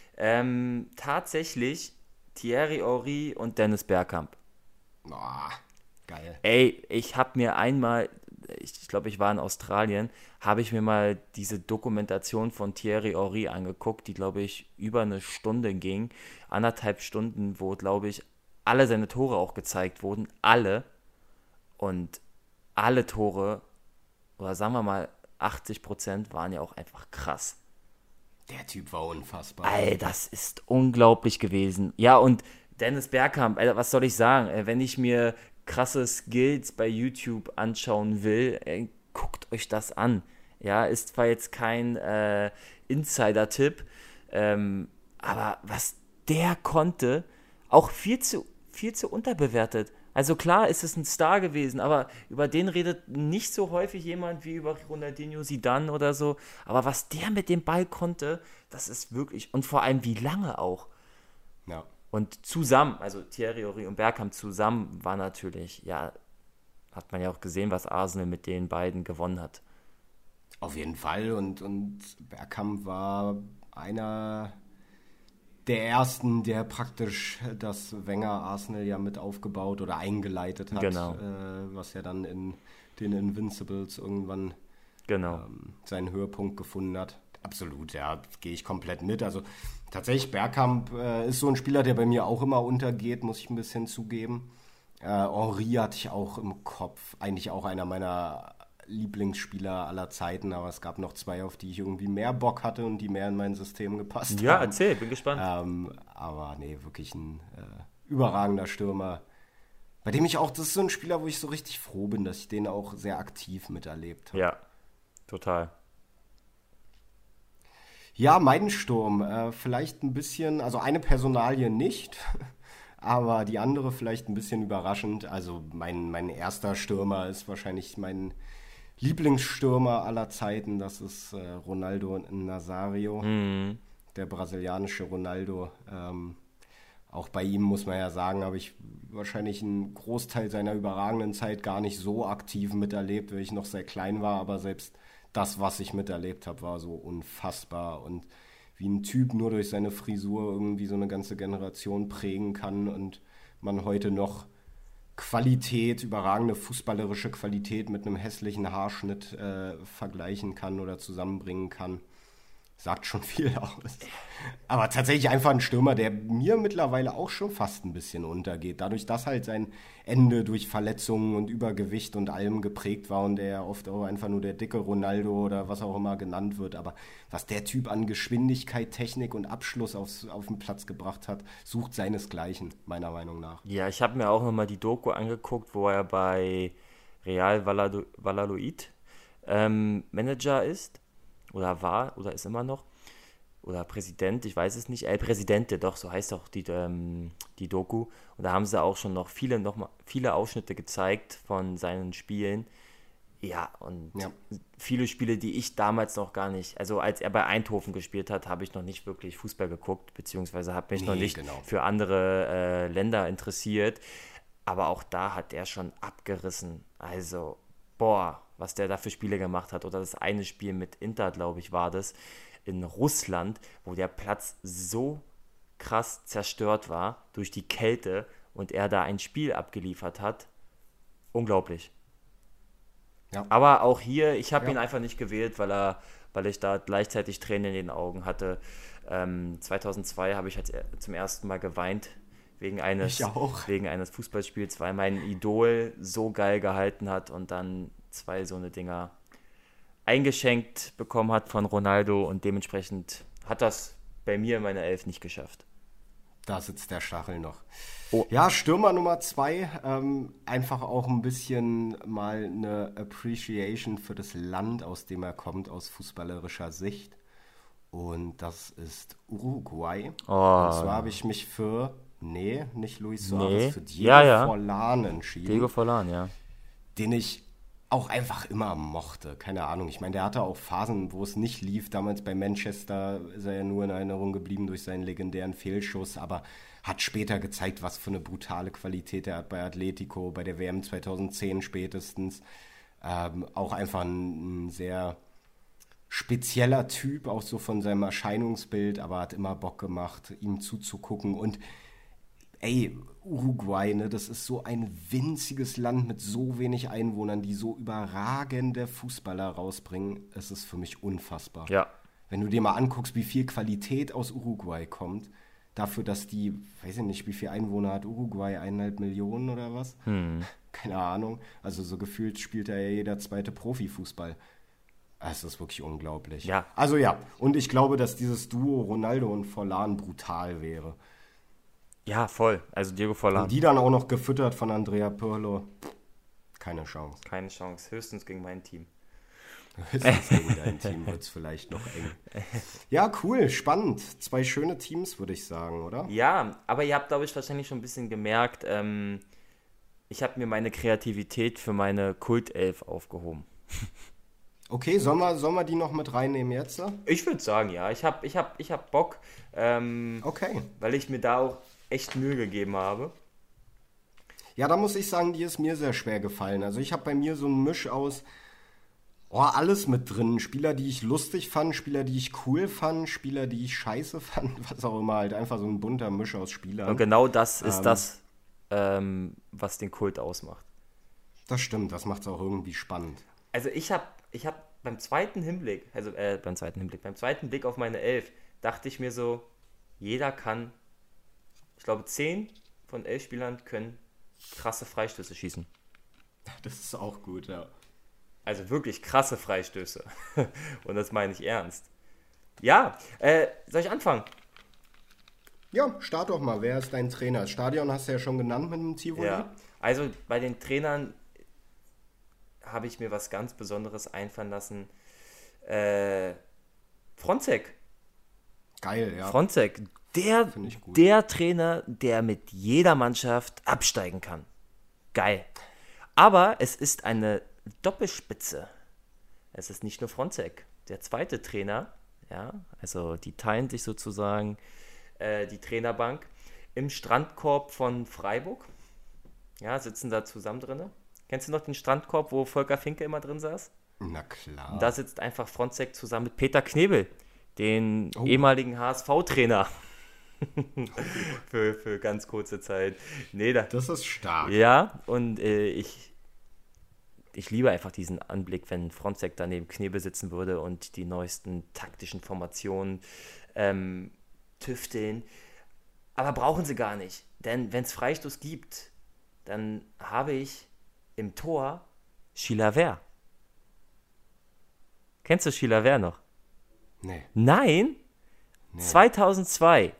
Tatsächlich Thierry Henry und Dennis Bergkamp. Ah, geil. Ey, ich habe mir einmal, ich glaube, ich war in Australien, habe ich mir mal diese Dokumentation von Thierry Henry angeguckt, die, glaube ich, über eine Stunde ging, 1,5 Stunden, wo, glaube ich, alle seine Tore auch gezeigt wurden, alle. Und alle Tore, oder sagen wir mal 80% waren ja auch einfach krass. Der Typ war unfassbar. Ey, das ist unglaublich gewesen. Ja, und Dennis Bergkamp, ey, was soll ich sagen? Wenn ich mir krasse Skills bei YouTube anschauen will, ey, guckt euch das an. Ja, ist zwar jetzt kein Insider-Tipp, aber was der konnte, auch viel zu unterbewertet. Also klar ist es ein Star gewesen, aber über den redet nicht so häufig jemand wie über Ronaldinho Zidane oder so. Aber was der mit dem Ball konnte, das ist wirklich, und vor allem wie lange auch. Ja, Und zusammen, also Thierry Henry und Bergkamp zusammen war natürlich, ja, hat man ja auch gesehen, was Arsenal mit den beiden gewonnen hat. auf jeden Fall. Und Bergkamp war einer der ersten, der praktisch das Wenger Arsenal ja mit aufgebaut oder eingeleitet hat, Genau, was ja dann in den Invincibles irgendwann genau. seinen Höhepunkt gefunden hat. Absolut, ja, gehe ich komplett mit. Also tatsächlich, Bergkamp ist so ein Spieler, der bei mir auch immer untergeht, muss ich ein bisschen zugeben. Henry hatte ich auch im Kopf, eigentlich auch einer meiner Lieblingsspieler aller Zeiten, aber es gab noch zwei, auf die ich irgendwie mehr Bock hatte und die mehr in mein System gepasst Ja, haben. erzähl, bin gespannt. Aber nee, wirklich ein überragender Stürmer, bei dem ich auch, das ist so ein Spieler, wo ich so richtig froh bin, dass ich den auch sehr aktiv miterlebt habe. Ja, total. Ja, mein Sturm, vielleicht ein bisschen, also eine Personalie nicht, aber die andere vielleicht ein bisschen überraschend. Also mein erster Stürmer ist wahrscheinlich mein Lieblingsstürmer aller Zeiten, das ist Ronaldo Nazário, Mhm. der brasilianische Ronaldo. Auch bei ihm muss man ja sagen, habe ich wahrscheinlich einen Großteil seiner überragenden Zeit gar nicht so aktiv miterlebt, weil ich noch sehr klein war, aber selbst das, was ich miterlebt habe, war so unfassbar und wie ein Typ nur durch seine Frisur irgendwie so eine ganze Generation prägen kann und man heute noch Qualität, überragende fußballerische Qualität mit einem hässlichen Haarschnitt vergleichen kann oder zusammenbringen kann. Sagt schon viel aus. Aber tatsächlich einfach ein Stürmer, der mir mittlerweile auch schon fast ein bisschen untergeht. Dadurch, dass halt sein Ende durch Verletzungen und Übergewicht und allem geprägt war und der ja oft auch einfach nur der dicke Ronaldo oder was auch immer genannt wird. Aber was der Typ an Geschwindigkeit, Technik und Abschluss auf den Platz gebracht hat, sucht seinesgleichen, meiner Meinung nach. Ja, ich habe mir auch nochmal die Doku angeguckt, wo er bei Real Valladolid Manager ist oder war oder ist immer noch oder Präsident, ich weiß es nicht, El Presidente, doch, so heißt auch die Doku. Und da haben sie auch schon noch viele Ausschnitte gezeigt von seinen Spielen. Ja, und viele Spiele, die ich damals noch gar nicht, also als er bei Eindhoven gespielt hat, habe ich noch nicht wirklich Fußball geguckt, beziehungsweise habe mich noch nicht für andere Länder interessiert. Aber auch da hat er schon abgerissen. Also, boah, was der da für Spiele gemacht hat. Oder das eine Spiel mit Inter, glaube ich, war das, in Russland, wo der Platz so krass zerstört war durch die Kälte und er da ein Spiel abgeliefert hat. Unglaublich. Ja. Aber auch hier, ich habe ihn einfach nicht gewählt, weil ich da gleichzeitig Tränen in den Augen hatte. 2002 habe ich zum ersten Mal geweint wegen eines Fußballspiels, weil mein Idol so geil gehalten hat und dann 2 so eine Dinger eingeschenkt bekommen hat von Ronaldo und dementsprechend hat das bei mir in meiner Elf nicht geschafft. Da sitzt der Stachel noch. Oh. Ja, Stürmer Nummer 2, einfach auch ein bisschen mal eine Appreciation für das Land, aus dem er kommt, aus fußballerischer Sicht. Und das ist Uruguay. Oh. Und zwar habe ich mich nicht Luis Suarez, für Diego Forlán entschieden. Diego Forlán, ja. Den ich auch einfach immer mochte. Keine Ahnung. Ich meine, der hatte auch Phasen, wo es nicht lief. Damals bei Manchester ist er ja nur in Erinnerung geblieben durch seinen legendären Fehlschuss, aber hat später gezeigt, was für eine brutale Qualität er hat bei Atletico, bei der WM 2010 spätestens. Auch einfach ein sehr spezieller Typ, auch so von seinem Erscheinungsbild, aber hat immer Bock gemacht, ihm zuzugucken. Und Uruguay, ne, das ist so ein winziges Land mit so wenig Einwohnern, die so überragende Fußballer rausbringen. Es ist für mich unfassbar. Ja. Wenn du dir mal anguckst, wie viel Qualität aus Uruguay kommt, dafür, dass die, weiß ich nicht, wie viele Einwohner hat Uruguay, 1,5 Millionen oder was? Keine Ahnung. Also so gefühlt spielt da ja jeder zweite Profifußball. Es ist wirklich unglaublich. Ja. Also und ich glaube, dass dieses Duo Ronaldo und Forlán brutal wäre. Ja, voll. Also Diego Forlán. Und die dann auch noch gefüttert von Andrea Pirlo. Keine Chance. Keine Chance. Höchstens gegen mein Team. Höchstens gegen dein Team wird es vielleicht noch eng. Ja, cool. Spannend. 2 schöne Teams, würde ich sagen, oder? Ja, aber ihr habt, glaube ich, wahrscheinlich schon ein bisschen gemerkt, ich habe mir meine Kreativität für meine Kultelf aufgehoben. Okay, sollen wir die noch mit reinnehmen jetzt? Ich würde sagen, ja. Ich hab Bock. Okay. Weil ich mir da auch echt Mühe gegeben habe. Ja, da muss ich sagen, die ist mir sehr schwer gefallen. Also ich habe bei mir so einen Misch aus alles mit drin. Spieler, die ich lustig fand, Spieler, die ich cool fand, Spieler, die ich scheiße fand, was auch immer. Halt einfach so ein bunter Misch aus Spielern. Und genau das ist das, was den Kult ausmacht. Das stimmt, das macht es auch irgendwie spannend. Also ich hab beim zweiten Blick auf meine Elf, dachte ich mir so, jeder kann, ich glaube 10 von 11 Spielern können krasse Freistöße schießen. Das ist auch gut, ja. Also wirklich krasse Freistöße. Und das meine ich ernst. Ja, soll ich anfangen? Ja, start doch mal. Wer ist dein Trainer? Das Stadion hast du ja schon genannt mit dem Tivoli. Ja, also bei den Trainern habe ich mir was ganz Besonderes einfallen lassen. Fronzek. Geil, ja. Fronzek, der Trainer, der mit jeder Mannschaft absteigen kann. Geil. Aber es ist eine Doppelspitze. Es ist nicht nur Fronzek. Der zweite Trainer, ja, also die teilen sich sozusagen die Trainerbank im Strandkorb von Freiburg. Ja, sitzen da zusammen drin. Kennst du noch den Strandkorb, wo Volker Finke immer drin saß? Na klar. Da sitzt einfach Fronzek zusammen mit Peter Knebel, den ehemaligen HSV-Trainer. für ganz kurze Zeit. Nee, das ist stark. Ja, und ich liebe einfach diesen Anblick, wenn Fronzek da neben Knebel sitzen würde und die neuesten taktischen Formationen tüfteln. Aber brauchen sie gar nicht. Denn wenn es Freistoß gibt, dann habe ich im Tor Chilavert. Kennst du Chilavert noch? Nee. Nein? Nee. 2002.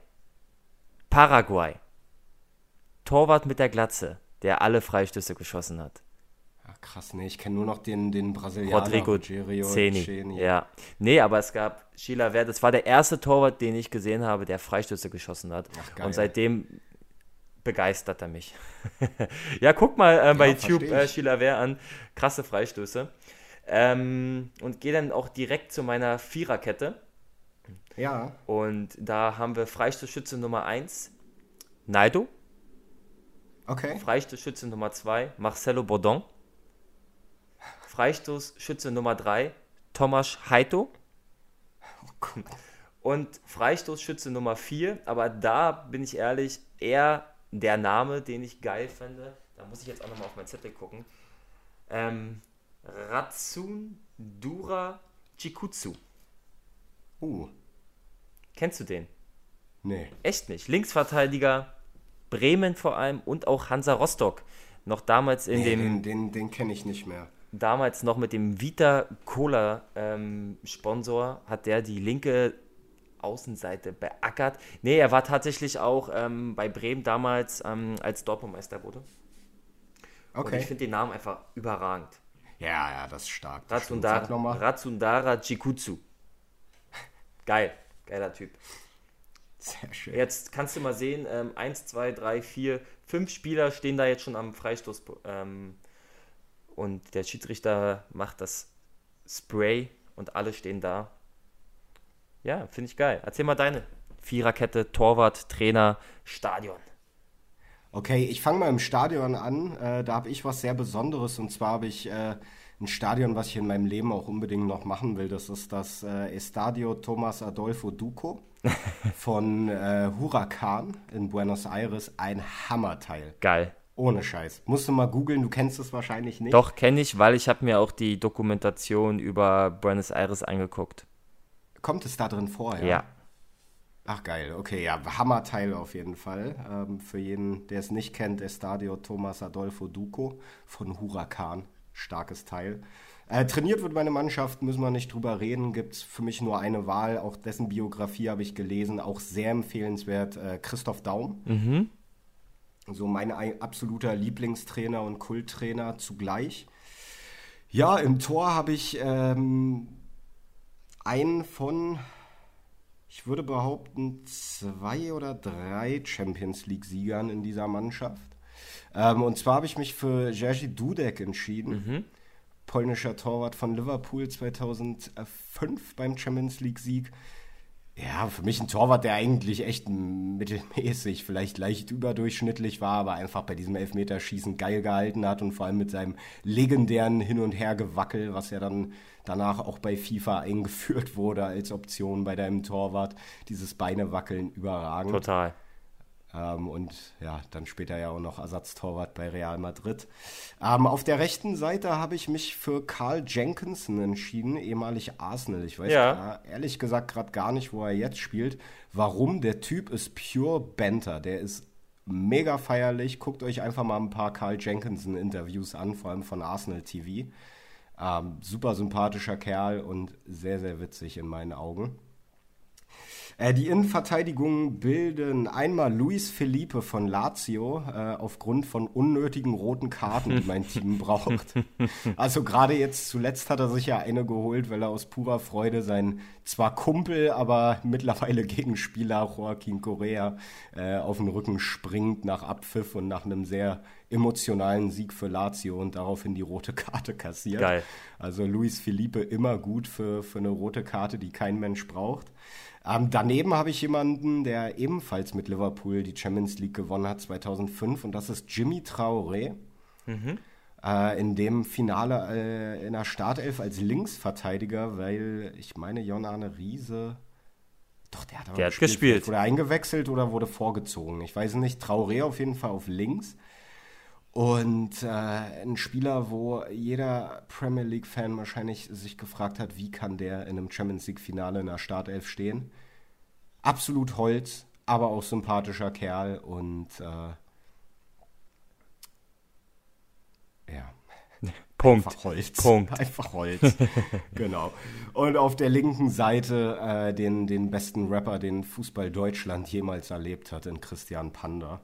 Paraguay. Torwart mit der Glatze, der alle Freistöße geschossen hat. Ja, krass, nee, ich kenne nur noch den Brasilianer, Rodrigo Rogério Ceni. Ceni. Ja. Nee, aber es gab Chilavert, das war der erste Torwart, den ich gesehen habe, der Freistöße geschossen hat. Ach, geil. Und seitdem begeistert er mich. Ja, guck mal bei YouTube versteh ich. Chilavert an. Krasse Freistöße. Und gehe dann auch direkt zu meiner Viererkette. Ja, Und da haben wir Freistoßschütze Nummer 1, Naldo. okay. Freistoßschütze Nummer 2, Marcelo Bordon. Freistoßschütze Nummer 3, Tomasz Heito. Und Freistoßschütze Nummer 4, aber da bin ich ehrlich, eher der Name, den ich geil fände. Da muss ich jetzt auch nochmal auf meinen Zettel gucken. Ratsun Dura Chikutsu. Kennst du den? Nee. Echt nicht. Linksverteidiger, Bremen vor allem und auch Hansa Rostock. Noch damals Den kenne ich nicht mehr. damals noch mit dem Vita Cola Sponsor hat der die linke Außenseite beackert. Nee, er war tatsächlich auch bei Bremen damals, als Dortmund-Meister wurde. Und ich Okay. finde den Namen einfach überragend. Ja, das ist stark. Das stimmt. Sag nochmal. Ratsundara Chikutsu. Geil. Geiler Typ. Sehr schön. Jetzt kannst du mal sehen, 1, 2, 3, 4, 5 Spieler stehen da jetzt schon am Freistoß und der Schiedsrichter macht das Spray und alle stehen da. Ja, finde ich geil. Erzähl mal deine Viererkette, Torwart, Trainer, Stadion. Okay, ich fange mal im Stadion an. Da habe ich was sehr Besonderes und zwar habe ich ein Stadion, was ich in meinem Leben auch unbedingt noch machen will. Das ist das Estadio Tomás Adolfo Duco von Huracan in Buenos Aires. Ein Hammerteil. Geil. Ohne Scheiß. Musst du mal googeln, du kennst es wahrscheinlich nicht. Doch, kenne ich, weil ich habe mir auch die Dokumentation über Buenos Aires angeguckt. Kommt es da drin vor, ja? Ja. Ach geil, okay, ja, Hammerteil auf jeden Fall. Für jeden, der es nicht kennt, Estadio Tomás Adolfo Duco von Huracan. Starkes Teil. Trainiert wird meine Mannschaft, müssen wir nicht drüber reden, gibt es für mich nur eine Wahl, auch dessen Biografie habe ich gelesen, auch sehr empfehlenswert, Christoph Daum. So mein absoluter Lieblingstrainer und Kulttrainer zugleich. Ja, im Tor habe ich einen von, ich würde behaupten, 2 oder 3 Champions League-Siegern in dieser Mannschaft. Und zwar habe ich mich für Jerzy Dudek entschieden. Polnischer Torwart von Liverpool 2005 beim Champions League-Sieg. Ja, für mich ein Torwart, der eigentlich echt mittelmäßig, vielleicht leicht überdurchschnittlich war, aber einfach bei diesem Elfmeterschießen geil gehalten hat und vor allem mit seinem legendären Hin- und Hergewackel, was ja dann danach auch bei FIFA eingeführt wurde als Option bei deinem Torwart, dieses Beinewackeln überragend. Total. Und ja, dann später ja auch noch Ersatztorwart bei Real Madrid. Auf der rechten Seite habe ich mich für Carl Jenkinson entschieden, ehemalig Arsenal. Ich weiß ehrlich gesagt gerade gar nicht, wo er jetzt spielt. Warum? Der Typ ist pure Banter. Der ist mega feierlich. Guckt euch einfach mal ein paar Carl Jenkinson-Interviews an, vor allem von Arsenal TV. Super sympathischer Kerl und sehr, sehr witzig in meinen Augen. Die Innenverteidigung bilden einmal Luis Felipe von Lazio aufgrund von unnötigen roten Karten, die mein Team braucht. Also gerade jetzt zuletzt hat er sich ja eine geholt, weil er aus purer Freude seinen zwar Kumpel, aber mittlerweile Gegenspieler Joaquin Correa auf den Rücken springt nach Abpfiff und nach einem sehr emotionalen Sieg für Lazio und daraufhin die rote Karte kassiert. Geil. Also Luis Felipe immer gut für eine rote Karte, die kein Mensch braucht. Daneben habe ich jemanden, der ebenfalls mit Liverpool die Champions League gewonnen hat 2005 und das ist Jimmy Traoré. In dem Finale in der Startelf als Linksverteidiger, weil ich meine, Jon-Arne Riese, doch, der hat aber gespielt. Wurde eingewechselt oder wurde vorgezogen. Ich weiß nicht, Traoré auf jeden Fall auf links. Und ein Spieler, wo jeder Premier League-Fan wahrscheinlich sich gefragt hat, wie kann der in einem Champions League-Finale in der Startelf stehen. Absolut Holz, aber auch sympathischer Kerl und ja. Punkt. Einfach Holz. Punkt. Einfach Holz. Genau. Und auf der linken Seite den besten Rapper, den Fußball Deutschland jemals erlebt hat, in Christian Panda.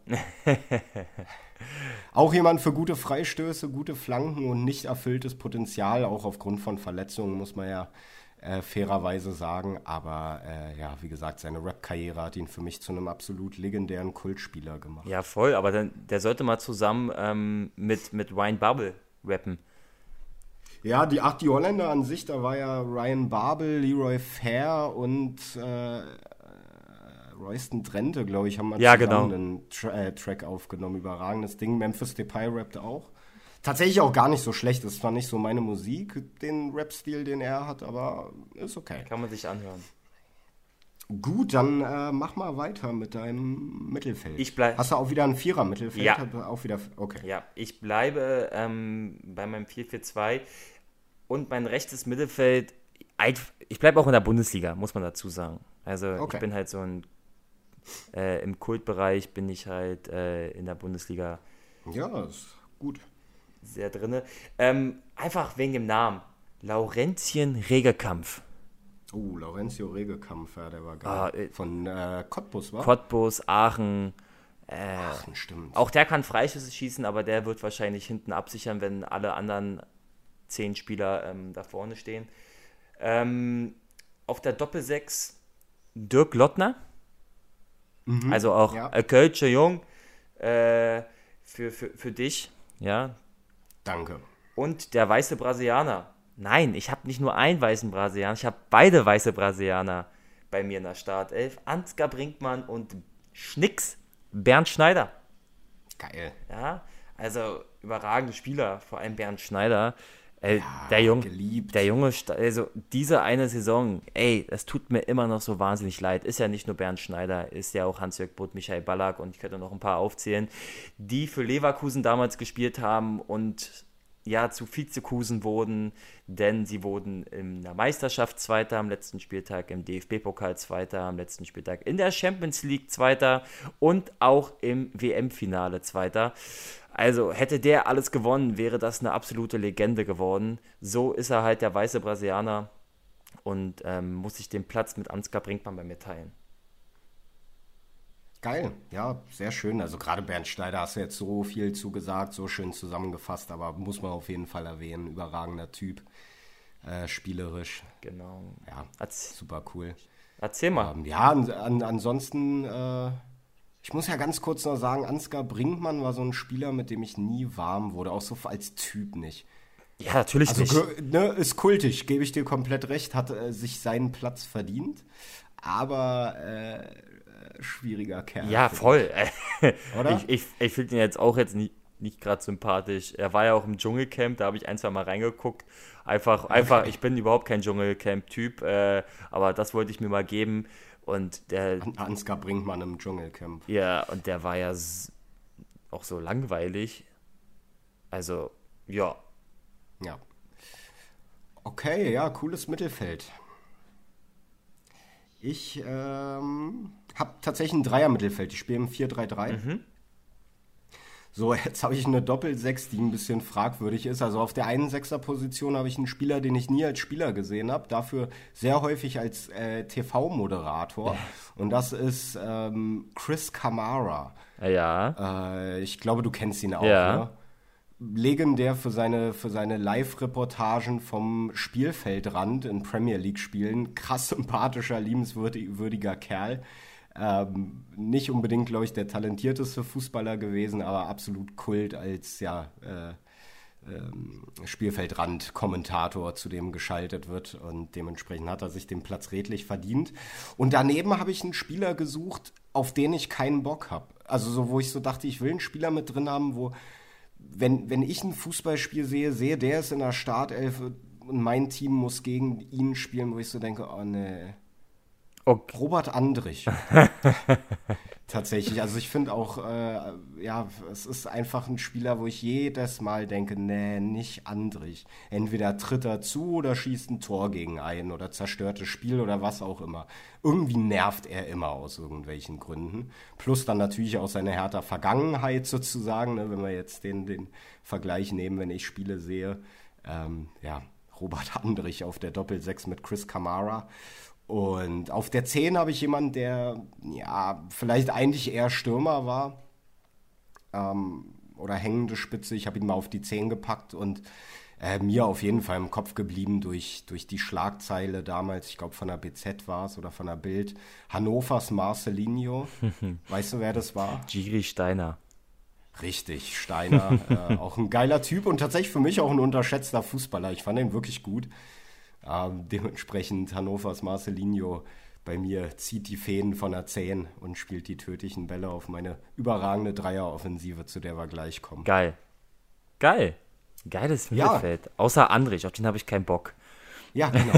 Auch jemand für gute Freistöße, gute Flanken und nicht erfülltes Potenzial, auch aufgrund von Verletzungen, muss man ja fairerweise sagen. Aber ja, wie gesagt, seine Rap-Karriere hat ihn für mich zu einem absolut legendären Kultspieler gemacht. Ja, voll, aber der sollte mal zusammen mit Ryan Babel rappen. Ja, die Holländer an sich, da war ja Ryan Babel, Leroy Fair und Royston Drenthe, glaube ich, haben mal zusammen einen Track aufgenommen. Überragendes Ding. Memphis Depay rappt auch. Tatsächlich auch gar nicht so schlecht. Das ist zwar nicht so meine Musik, den Rap-Stil, den er hat, aber ist okay. Kann man sich anhören. Gut, dann mach mal weiter mit deinem Mittelfeld. Hast du auch wieder ein Vierer-Mittelfeld? Ja. Auch wieder, okay. Ja, ich bleibe bei meinem 4-4-2 und mein rechtes Mittelfeld, ich bleibe auch in der Bundesliga, muss man dazu sagen. Also Ich bin halt so im Kultbereich bin ich halt in der Bundesliga. Ja, ist gut. Sehr drinne. Einfach wegen dem Namen. Laurentien Regekampf. Laurentio Regekampf, ja, der war geil. Von Cottbus, war? Cottbus, Aachen. Aachen, stimmt. Auch der kann Freischüsse schießen, aber der wird wahrscheinlich hinten absichern, wenn alle anderen 10 Spieler da vorne stehen. Auf der Doppelsechs Dirk Lottner. Also auch Kölsche Jung für dich. Ja. Danke. Und der weiße Brasilianer. Nein, ich habe nicht nur einen weißen Brasilianer, ich habe beide weiße Brasilianer bei mir in der Startelf. Ansgar Brinkmann und Schnicks Bernd Schneider. Geil. Ja, also überragende Spieler, vor allem Bernd Schneider. Geliebt. Der Junge, also diese eine Saison, das tut mir immer noch so wahnsinnig leid. Ist ja nicht nur Bernd Schneider, ist ja auch Hans-Jörg Butt, Michael Ballack und ich könnte noch ein paar aufzählen, die für Leverkusen damals gespielt haben und ja zu Vizekusen wurden, denn sie wurden in der Meisterschaft Zweiter am letzten Spieltag, im DFB-Pokal Zweiter am letzten Spieltag, in der Champions League Zweiter und auch im WM-Finale Zweiter. Also hätte der alles gewonnen, wäre das eine absolute Legende geworden. So ist er halt der weiße Brasilianer und muss sich den Platz mit Ansgar Brinkmann bei mir teilen. Geil, ja, sehr schön. Also gerade Bernd Schneider hast du jetzt so viel zugesagt, so schön zusammengefasst, aber muss man auf jeden Fall erwähnen. Überragender Typ, spielerisch. Genau. Ja, super cool. Erzähl mal. Ansonsten, ich muss ja ganz kurz noch sagen, Ansgar Brinkmann war so ein Spieler, mit dem ich nie warm wurde, auch so als Typ nicht. Ja, natürlich nicht. Ist kultig, gebe ich dir komplett recht, hat sich seinen Platz verdient, aber schwieriger Kerl. Ja, voll. Oder? Ich finde ihn jetzt auch nicht gerade sympathisch. Er war ja auch im Dschungelcamp, da habe ich 1-2 Mal reingeguckt. Einfach, ich bin überhaupt kein Dschungelcamp-Typ, aber das wollte ich mir mal geben. Und Ansgar Brinkmann im Dschungelcamp. Ja, und der war ja auch so langweilig. Also, ja. Ja. Okay, ja, cooles Mittelfeld. Ich habe tatsächlich ein Dreier-Mittelfeld. Ich spiele im 4-3-3. So, jetzt habe ich eine Doppel-6, die ein bisschen fragwürdig ist. Also auf der einen Sechser-Position habe ich einen Spieler, den ich nie als Spieler gesehen habe, dafür sehr häufig als TV-Moderator. Und das ist Chris Kamara. Ja. Ich glaube, du kennst ihn auch, ja. Ne? Legendär für seine Live-Reportagen vom Spielfeldrand in Premier League-Spielen. Krass sympathischer, liebenswürdiger Kerl. Nicht unbedingt, glaube ich, der talentierteste Fußballer gewesen, aber absolut Kult als Spielfeldrand-Kommentator, zu dem geschaltet wird. Und dementsprechend hat er sich den Platz redlich verdient. Und daneben habe ich einen Spieler gesucht, auf den ich keinen Bock habe. Also so, wo ich so dachte, ich will einen Spieler mit drin haben, wo wenn ich ein Fußballspiel sehe, der ist in der Startelf und mein Team muss gegen ihn spielen, wo ich so denke, oh nee. Okay. Robert Andrich. Tatsächlich. Also ich finde auch, es ist einfach ein Spieler, wo ich jedes Mal denke, nee, nicht Andrich. Entweder tritt er zu oder schießt ein Tor gegen einen oder zerstört das Spiel oder was auch immer. Irgendwie nervt er immer aus irgendwelchen Gründen. Plus dann natürlich auch seine Hertha Vergangenheit sozusagen, ne, wenn wir jetzt den Vergleich nehmen, wenn ich Spiele sehe. Ja, Robert Andrich auf der Doppel-6 mit Chris Kamara. Und auf der 10 habe ich jemanden, der ja vielleicht eigentlich eher Stürmer war oder hängende Spitze. Ich habe ihn mal auf die 10 gepackt und mir auf jeden Fall im Kopf geblieben durch die Schlagzeile damals, ich glaube von der BZ war es oder von der Bild, Hannovers Marcelinho. Weißt du, wer das war? Giri Steiner. Richtig, Steiner. Auch ein geiler Typ und tatsächlich für mich auch ein unterschätzter Fußballer. Ich fand ihn wirklich gut. Dementsprechend Hannovers Marcelinho bei mir zieht die Fäden von der 10 und spielt die tödlichen Bälle auf meine überragende Dreieroffensive, zu der wir gleich kommen. Geil. Geiles Mittelfeld. Außer Andrich, auf den habe ich keinen Bock. Ja, genau.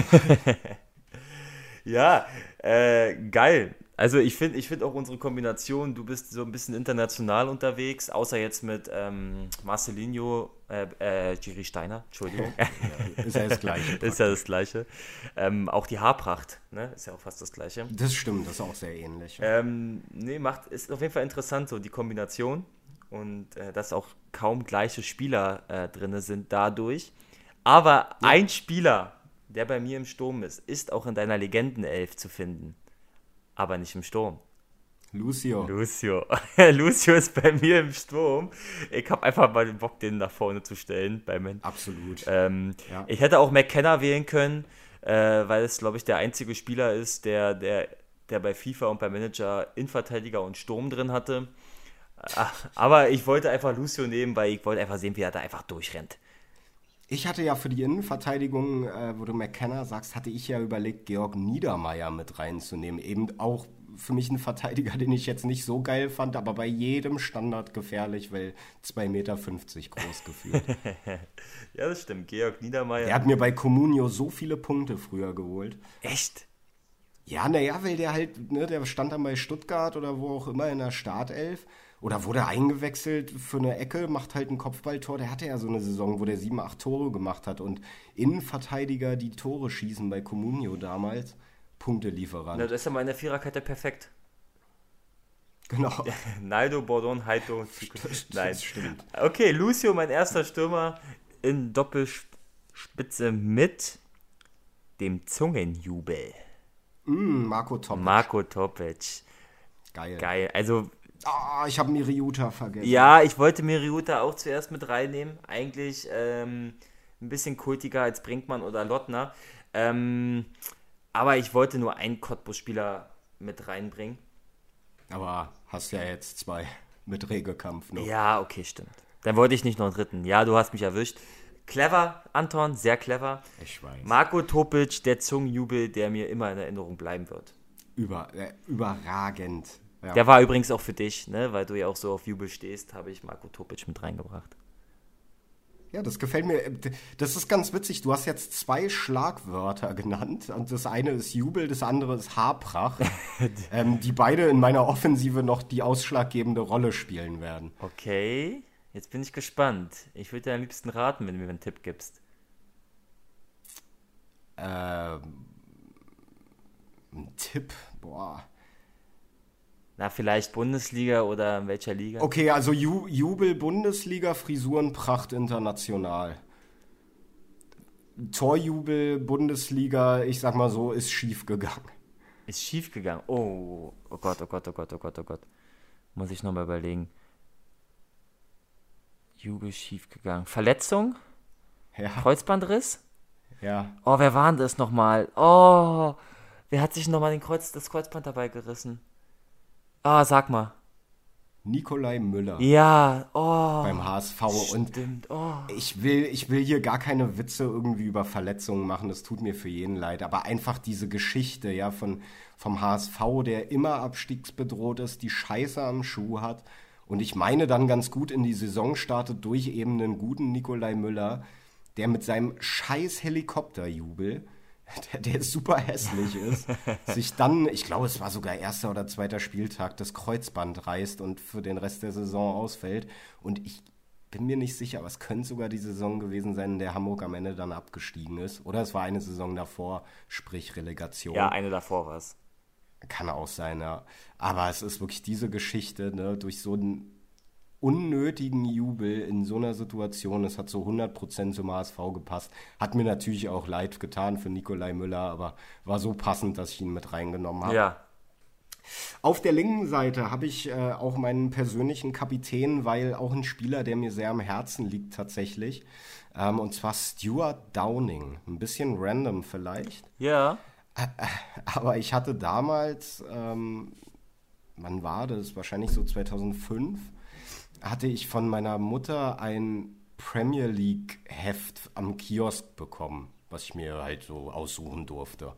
Ja, geil. Also ich find auch unsere Kombination, du bist so ein bisschen international unterwegs, außer jetzt mit Marcelinho, Giri Steiner, Entschuldigung. Ja, ist ja das Gleiche. Ist ja das Gleiche. Auch die Haarpracht, ne? Ist ja auch fast das Gleiche. Das stimmt, das ist auch sehr ähnlich. Ist auf jeden Fall interessant, so die Kombination. Und dass auch kaum gleiche Spieler drin sind dadurch. Aber ein Spieler, der bei mir im Sturm ist auch in deiner Legendenelf zu finden. Aber nicht im Sturm. Lucio. Lucio ist bei mir im Sturm. Ich habe einfach mal den Bock, den nach vorne zu stellen. Absolut. Ich hätte auch McKenna wählen können, weil es, glaube ich, der einzige Spieler ist, der bei FIFA und bei Manager Innenverteidiger und Sturm drin hatte. Aber ich wollte einfach Lucio nehmen, weil ich wollte einfach sehen, wie er da einfach durchrennt. Ich hatte ja für die Innenverteidigung, wo du McKenna sagst, hatte ich ja überlegt, Georg Niedermeyer mit reinzunehmen. Eben auch für mich ein Verteidiger, den ich jetzt nicht so geil fand, aber bei jedem Standard gefährlich, weil 2,50 Meter groß gefühlt. Ja, das stimmt. Georg Niedermeyer. Der hat mir bei Comunio so viele Punkte früher geholt. Echt? Ja, naja, weil der halt, ne, der stand dann bei Stuttgart oder wo auch immer in der Startelf. Oder wurde eingewechselt für eine Ecke, macht halt ein Kopfballtor. Der hatte ja so eine Saison, wo der 7, 8 Tore gemacht hat. Und Innenverteidiger, die Tore schießen bei Comunio damals, Punktelieferant. Na, das ist ja mal in der Viererkette perfekt. Genau. Naldo, Bordon, Heito. Nein. Das stimmt. Okay, Lucio, mein erster Stürmer in Doppelspitze mit dem Zungenjubel. Marco Topic. Marco Topic. Geil. Also... ich habe Miriuta vergessen. Ja, ich wollte Miriuta auch zuerst mit reinnehmen. Eigentlich ein bisschen kultiger als Brinkmann oder Lottner. Aber ich wollte nur einen Cottbus-Spieler mit reinbringen. Aber hast ja jetzt 2 mit Regekampf noch. Ja, okay, stimmt. Dann wollte ich nicht noch einen dritten. Ja, du hast mich erwischt. Clever, Anton, sehr clever. Ich weiß. Marco Topic, der Zungenjubel, der mir immer in Erinnerung bleiben wird. Überragend. Ja. Der war übrigens auch für dich, ne? Weil du ja auch so auf Jubel stehst, habe ich Marco Topic mit reingebracht. Ja, das gefällt mir. Das ist ganz witzig. Du hast jetzt 2 Schlagwörter genannt. Und das eine ist Jubel, das andere ist Haarpracht. Die beide in meiner Offensive noch die ausschlaggebende Rolle spielen werden. Okay, jetzt bin ich gespannt. Ich würde dir am liebsten raten, wenn du mir einen Tipp gibst. Ein Tipp? Boah. Na, vielleicht Bundesliga oder in welcher Liga? Okay, also Jubel Bundesliga, Frisuren Pracht international. Torjubel Bundesliga, ich sag mal so, ist schief gegangen. Ist schief gegangen. Oh Gott. Muss ich nochmal überlegen. Jubel schief gegangen. Verletzung? Ja. Kreuzbandriss? Ja. Oh, wer war denn das nochmal? Oh, wer hat sich nochmal das Kreuzband dabei gerissen? Ah, sag mal. Nikolai Müller. Ja, beim HSV. Stimmt, Und ich will hier gar keine Witze irgendwie über Verletzungen machen, das tut mir für jeden leid, aber einfach diese Geschichte, ja, vom HSV, der immer abstiegsbedroht ist, die Scheiße am Schuh hat und ich meine dann ganz gut in die Saison startet durch eben einen guten Nikolai Müller, der mit seinem scheiß Helikopterjubel, der super hässlich ist, sich dann, ich glaube, es war sogar 1. oder 2. Spieltag, das Kreuzband reißt und für den Rest der Saison ausfällt. Und ich bin mir nicht sicher, aber es könnte sogar die Saison gewesen sein, in der Hamburg am Ende dann abgestiegen ist. Oder es war eine Saison davor, sprich Relegation. Ja, eine davor war es. Kann auch sein, ja. Aber es ist wirklich diese Geschichte, ne, durch so einen unnötigen Jubel in so einer Situation. Es hat so 100% zum HSV gepasst. Hat mir natürlich auch leid getan für Nikolai Müller, aber war so passend, dass ich ihn mit reingenommen habe. Ja. Auf der linken Seite habe ich auch meinen persönlichen Kapitän, weil auch ein Spieler, der mir sehr am Herzen liegt tatsächlich. Und zwar Stuart Downing. Ein bisschen random vielleicht. Ja. Aber ich hatte damals, wann war das? Wahrscheinlich so 2005, hatte ich von meiner Mutter ein Premier League Heft am Kiosk bekommen, was ich mir halt so aussuchen durfte.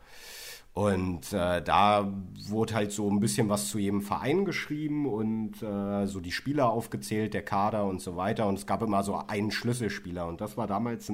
Und da wurde halt so ein bisschen was zu jedem Verein geschrieben und so die Spieler aufgezählt, der Kader und so weiter. Und es gab immer so einen Schlüsselspieler. Und das war damals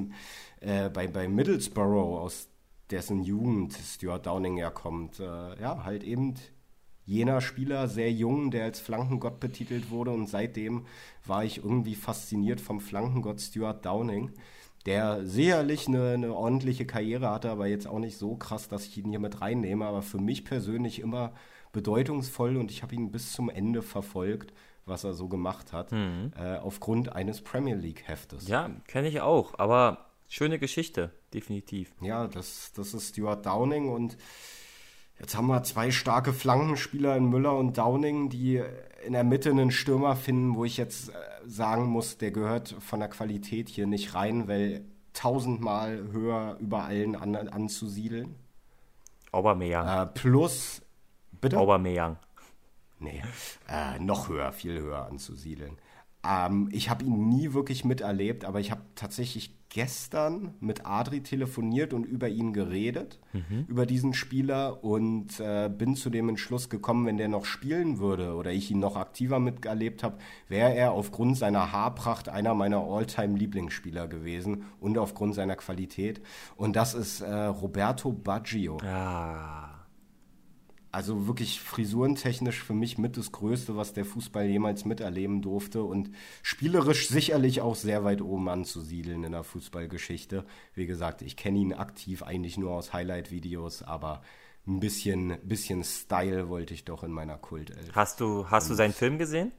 bei Middlesbrough, aus dessen Jugend Stuart Downing herkommt. Ja, halt eben jener Spieler, sehr jung, der als Flankengott betitelt wurde. Und seitdem war ich irgendwie fasziniert vom Flankengott Stuart Downing, der sicherlich eine ordentliche Karriere hatte, aber jetzt auch nicht so krass, dass ich ihn hier mit reinnehme. Aber für mich persönlich immer bedeutungsvoll und ich habe ihn bis zum Ende verfolgt, was er so gemacht hat, aufgrund eines Premier League Heftes. Ja, kenne ich auch, aber schöne Geschichte, definitiv. Ja, das ist Stuart Downing und jetzt haben wir zwei starke Flankenspieler in Müller und Downing, die in der Mitte einen Stürmer finden, wo ich jetzt sagen muss, der gehört von der Qualität hier nicht rein, weil 1000-mal höher über allen anderen anzusiedeln. Aubameyang. Plus, bitte? Aubameyang. Nee, noch höher, viel höher anzusiedeln. Ich habe ihn nie wirklich miterlebt, aber ich habe tatsächlich gestern mit Adri telefoniert und über ihn geredet, über diesen Spieler und bin zu dem Entschluss gekommen, wenn der noch spielen würde oder ich ihn noch aktiver miterlebt habe, wäre er aufgrund seiner Haarpracht einer meiner All-Time-Lieblingsspieler gewesen und aufgrund seiner Qualität. Und das ist Roberto Baggio. Ah. Also wirklich frisurentechnisch für mich mit das Größte, was der Fußball jemals miterleben durfte und spielerisch sicherlich auch sehr weit oben anzusiedeln in der Fußballgeschichte. Wie gesagt, ich kenne ihn aktiv eigentlich nur aus Highlight-Videos, aber ein bisschen Style wollte ich doch in meiner Kultelf. Hast du seinen Film gesehen?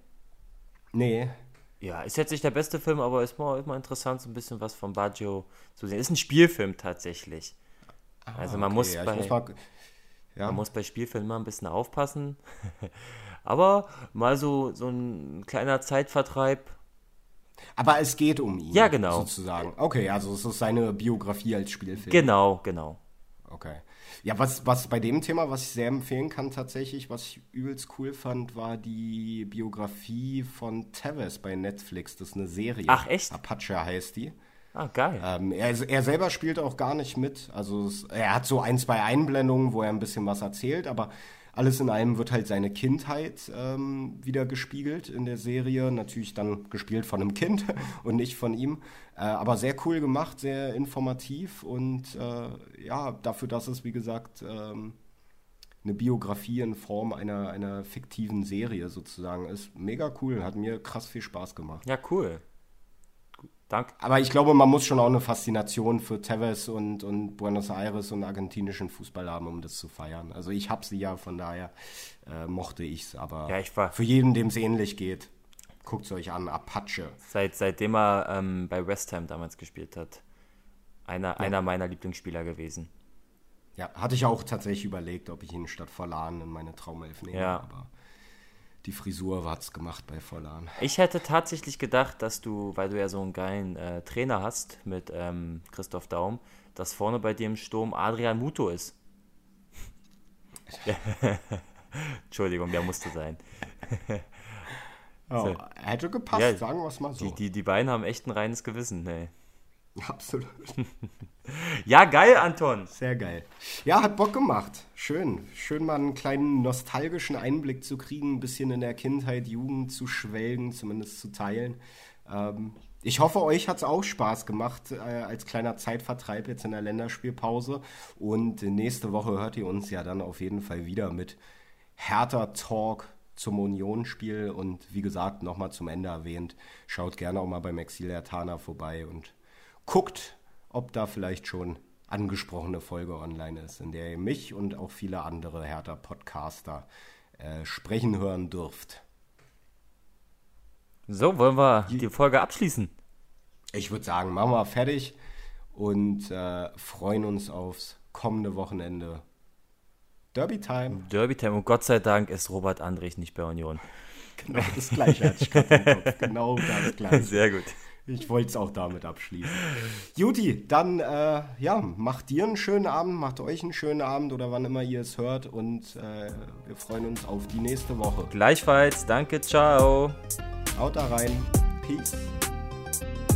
Nee. Ja, ist jetzt nicht der beste Film, aber ist mal immer interessant, so ein bisschen was von Baggio zu sehen. Ist ein Spielfilm tatsächlich. Also man muss man muss bei Spielfilmen immer ein bisschen aufpassen. Aber mal so ein kleiner Zeitvertreib. Aber es geht um ihn. Ja, genau. Sozusagen. Okay, also es ist seine Biografie als Spielfilm. Genau. Okay. Ja, was bei dem Thema, was ich sehr empfehlen kann tatsächlich, was ich übelst cool fand, war die Biografie von Tevez bei Netflix. Das ist eine Serie. Ach, echt? Apache heißt die. Ah, geil. Er selber spielt auch gar nicht mit. Also er hat so ein, zwei Einblendungen, wo er ein bisschen was erzählt, aber alles in allem wird halt seine Kindheit wieder gespiegelt in der Serie. Natürlich dann gespielt von einem Kind und nicht von ihm. Aber sehr cool gemacht, sehr informativ und ja, dafür, dass es, wie gesagt, eine Biografie in Form einer fiktiven Serie sozusagen ist. Mega cool, hat mir krass viel Spaß gemacht. Ja, cool. Danke. Aber ich glaube, man muss schon auch eine Faszination für Tevez und Buenos Aires und argentinischen Fußball haben, um das zu feiern. Also ich habe sie ja, von daher mochte ich es. Aber ja, für jeden, dem es ähnlich geht, guckt es euch an, Apache. Seitdem er bei West Ham damals gespielt hat. Einer meiner Lieblingsspieler gewesen. Ja, hatte ich auch tatsächlich überlegt, ob ich ihn statt Forlan in meine Traumelf nehme. Ja. Aber die Frisur hat's gemacht bei Forlan. Ich hätte tatsächlich gedacht, dass du, weil du ja so einen geilen Trainer hast mit Christoph Daum, dass vorne bei dir im Sturm Adrian Muto ist. Entschuldigung, der musste sein. Oh, hätte gepasst, ja, sagen wir es mal so. Die beiden haben echt ein reines Gewissen, ne? Absolut. Ja, geil, Anton. Sehr geil. Ja, hat Bock gemacht. Schön mal einen kleinen nostalgischen Einblick zu kriegen, ein bisschen in der Kindheit, Jugend zu schwelgen, zumindest zu teilen. Ich hoffe, euch hat es auch Spaß gemacht als kleiner Zeitvertreib jetzt in der Länderspielpause. Und nächste Woche hört ihr uns ja dann auf jeden Fall wieder mit Hertha Talk zum Unionsspiel. Und wie gesagt, nochmal zum Ende erwähnt, schaut gerne auch mal beim Exil Herthaner vorbei und guckt, ob da vielleicht schon angesprochene Folge online ist, in der ihr mich und auch viele andere Hertha-Podcaster sprechen hören dürft. So, wollen wir die Folge abschließen? Ich würde sagen, machen wir fertig und freuen uns aufs kommende Wochenende. Derby Time. Derby Time und Gott sei Dank ist Robert Andrich nicht bei Union. Genau das Gleiche hatte ich gerade im Kopf. Genau das Gleiche. Sehr gut. Ich wollte es auch damit abschließen. Juti, dann macht dir einen schönen Abend, macht euch einen schönen Abend oder wann immer ihr es hört und wir freuen uns auf die nächste Woche. Gleichfalls, danke, ciao. Haut da rein. Peace.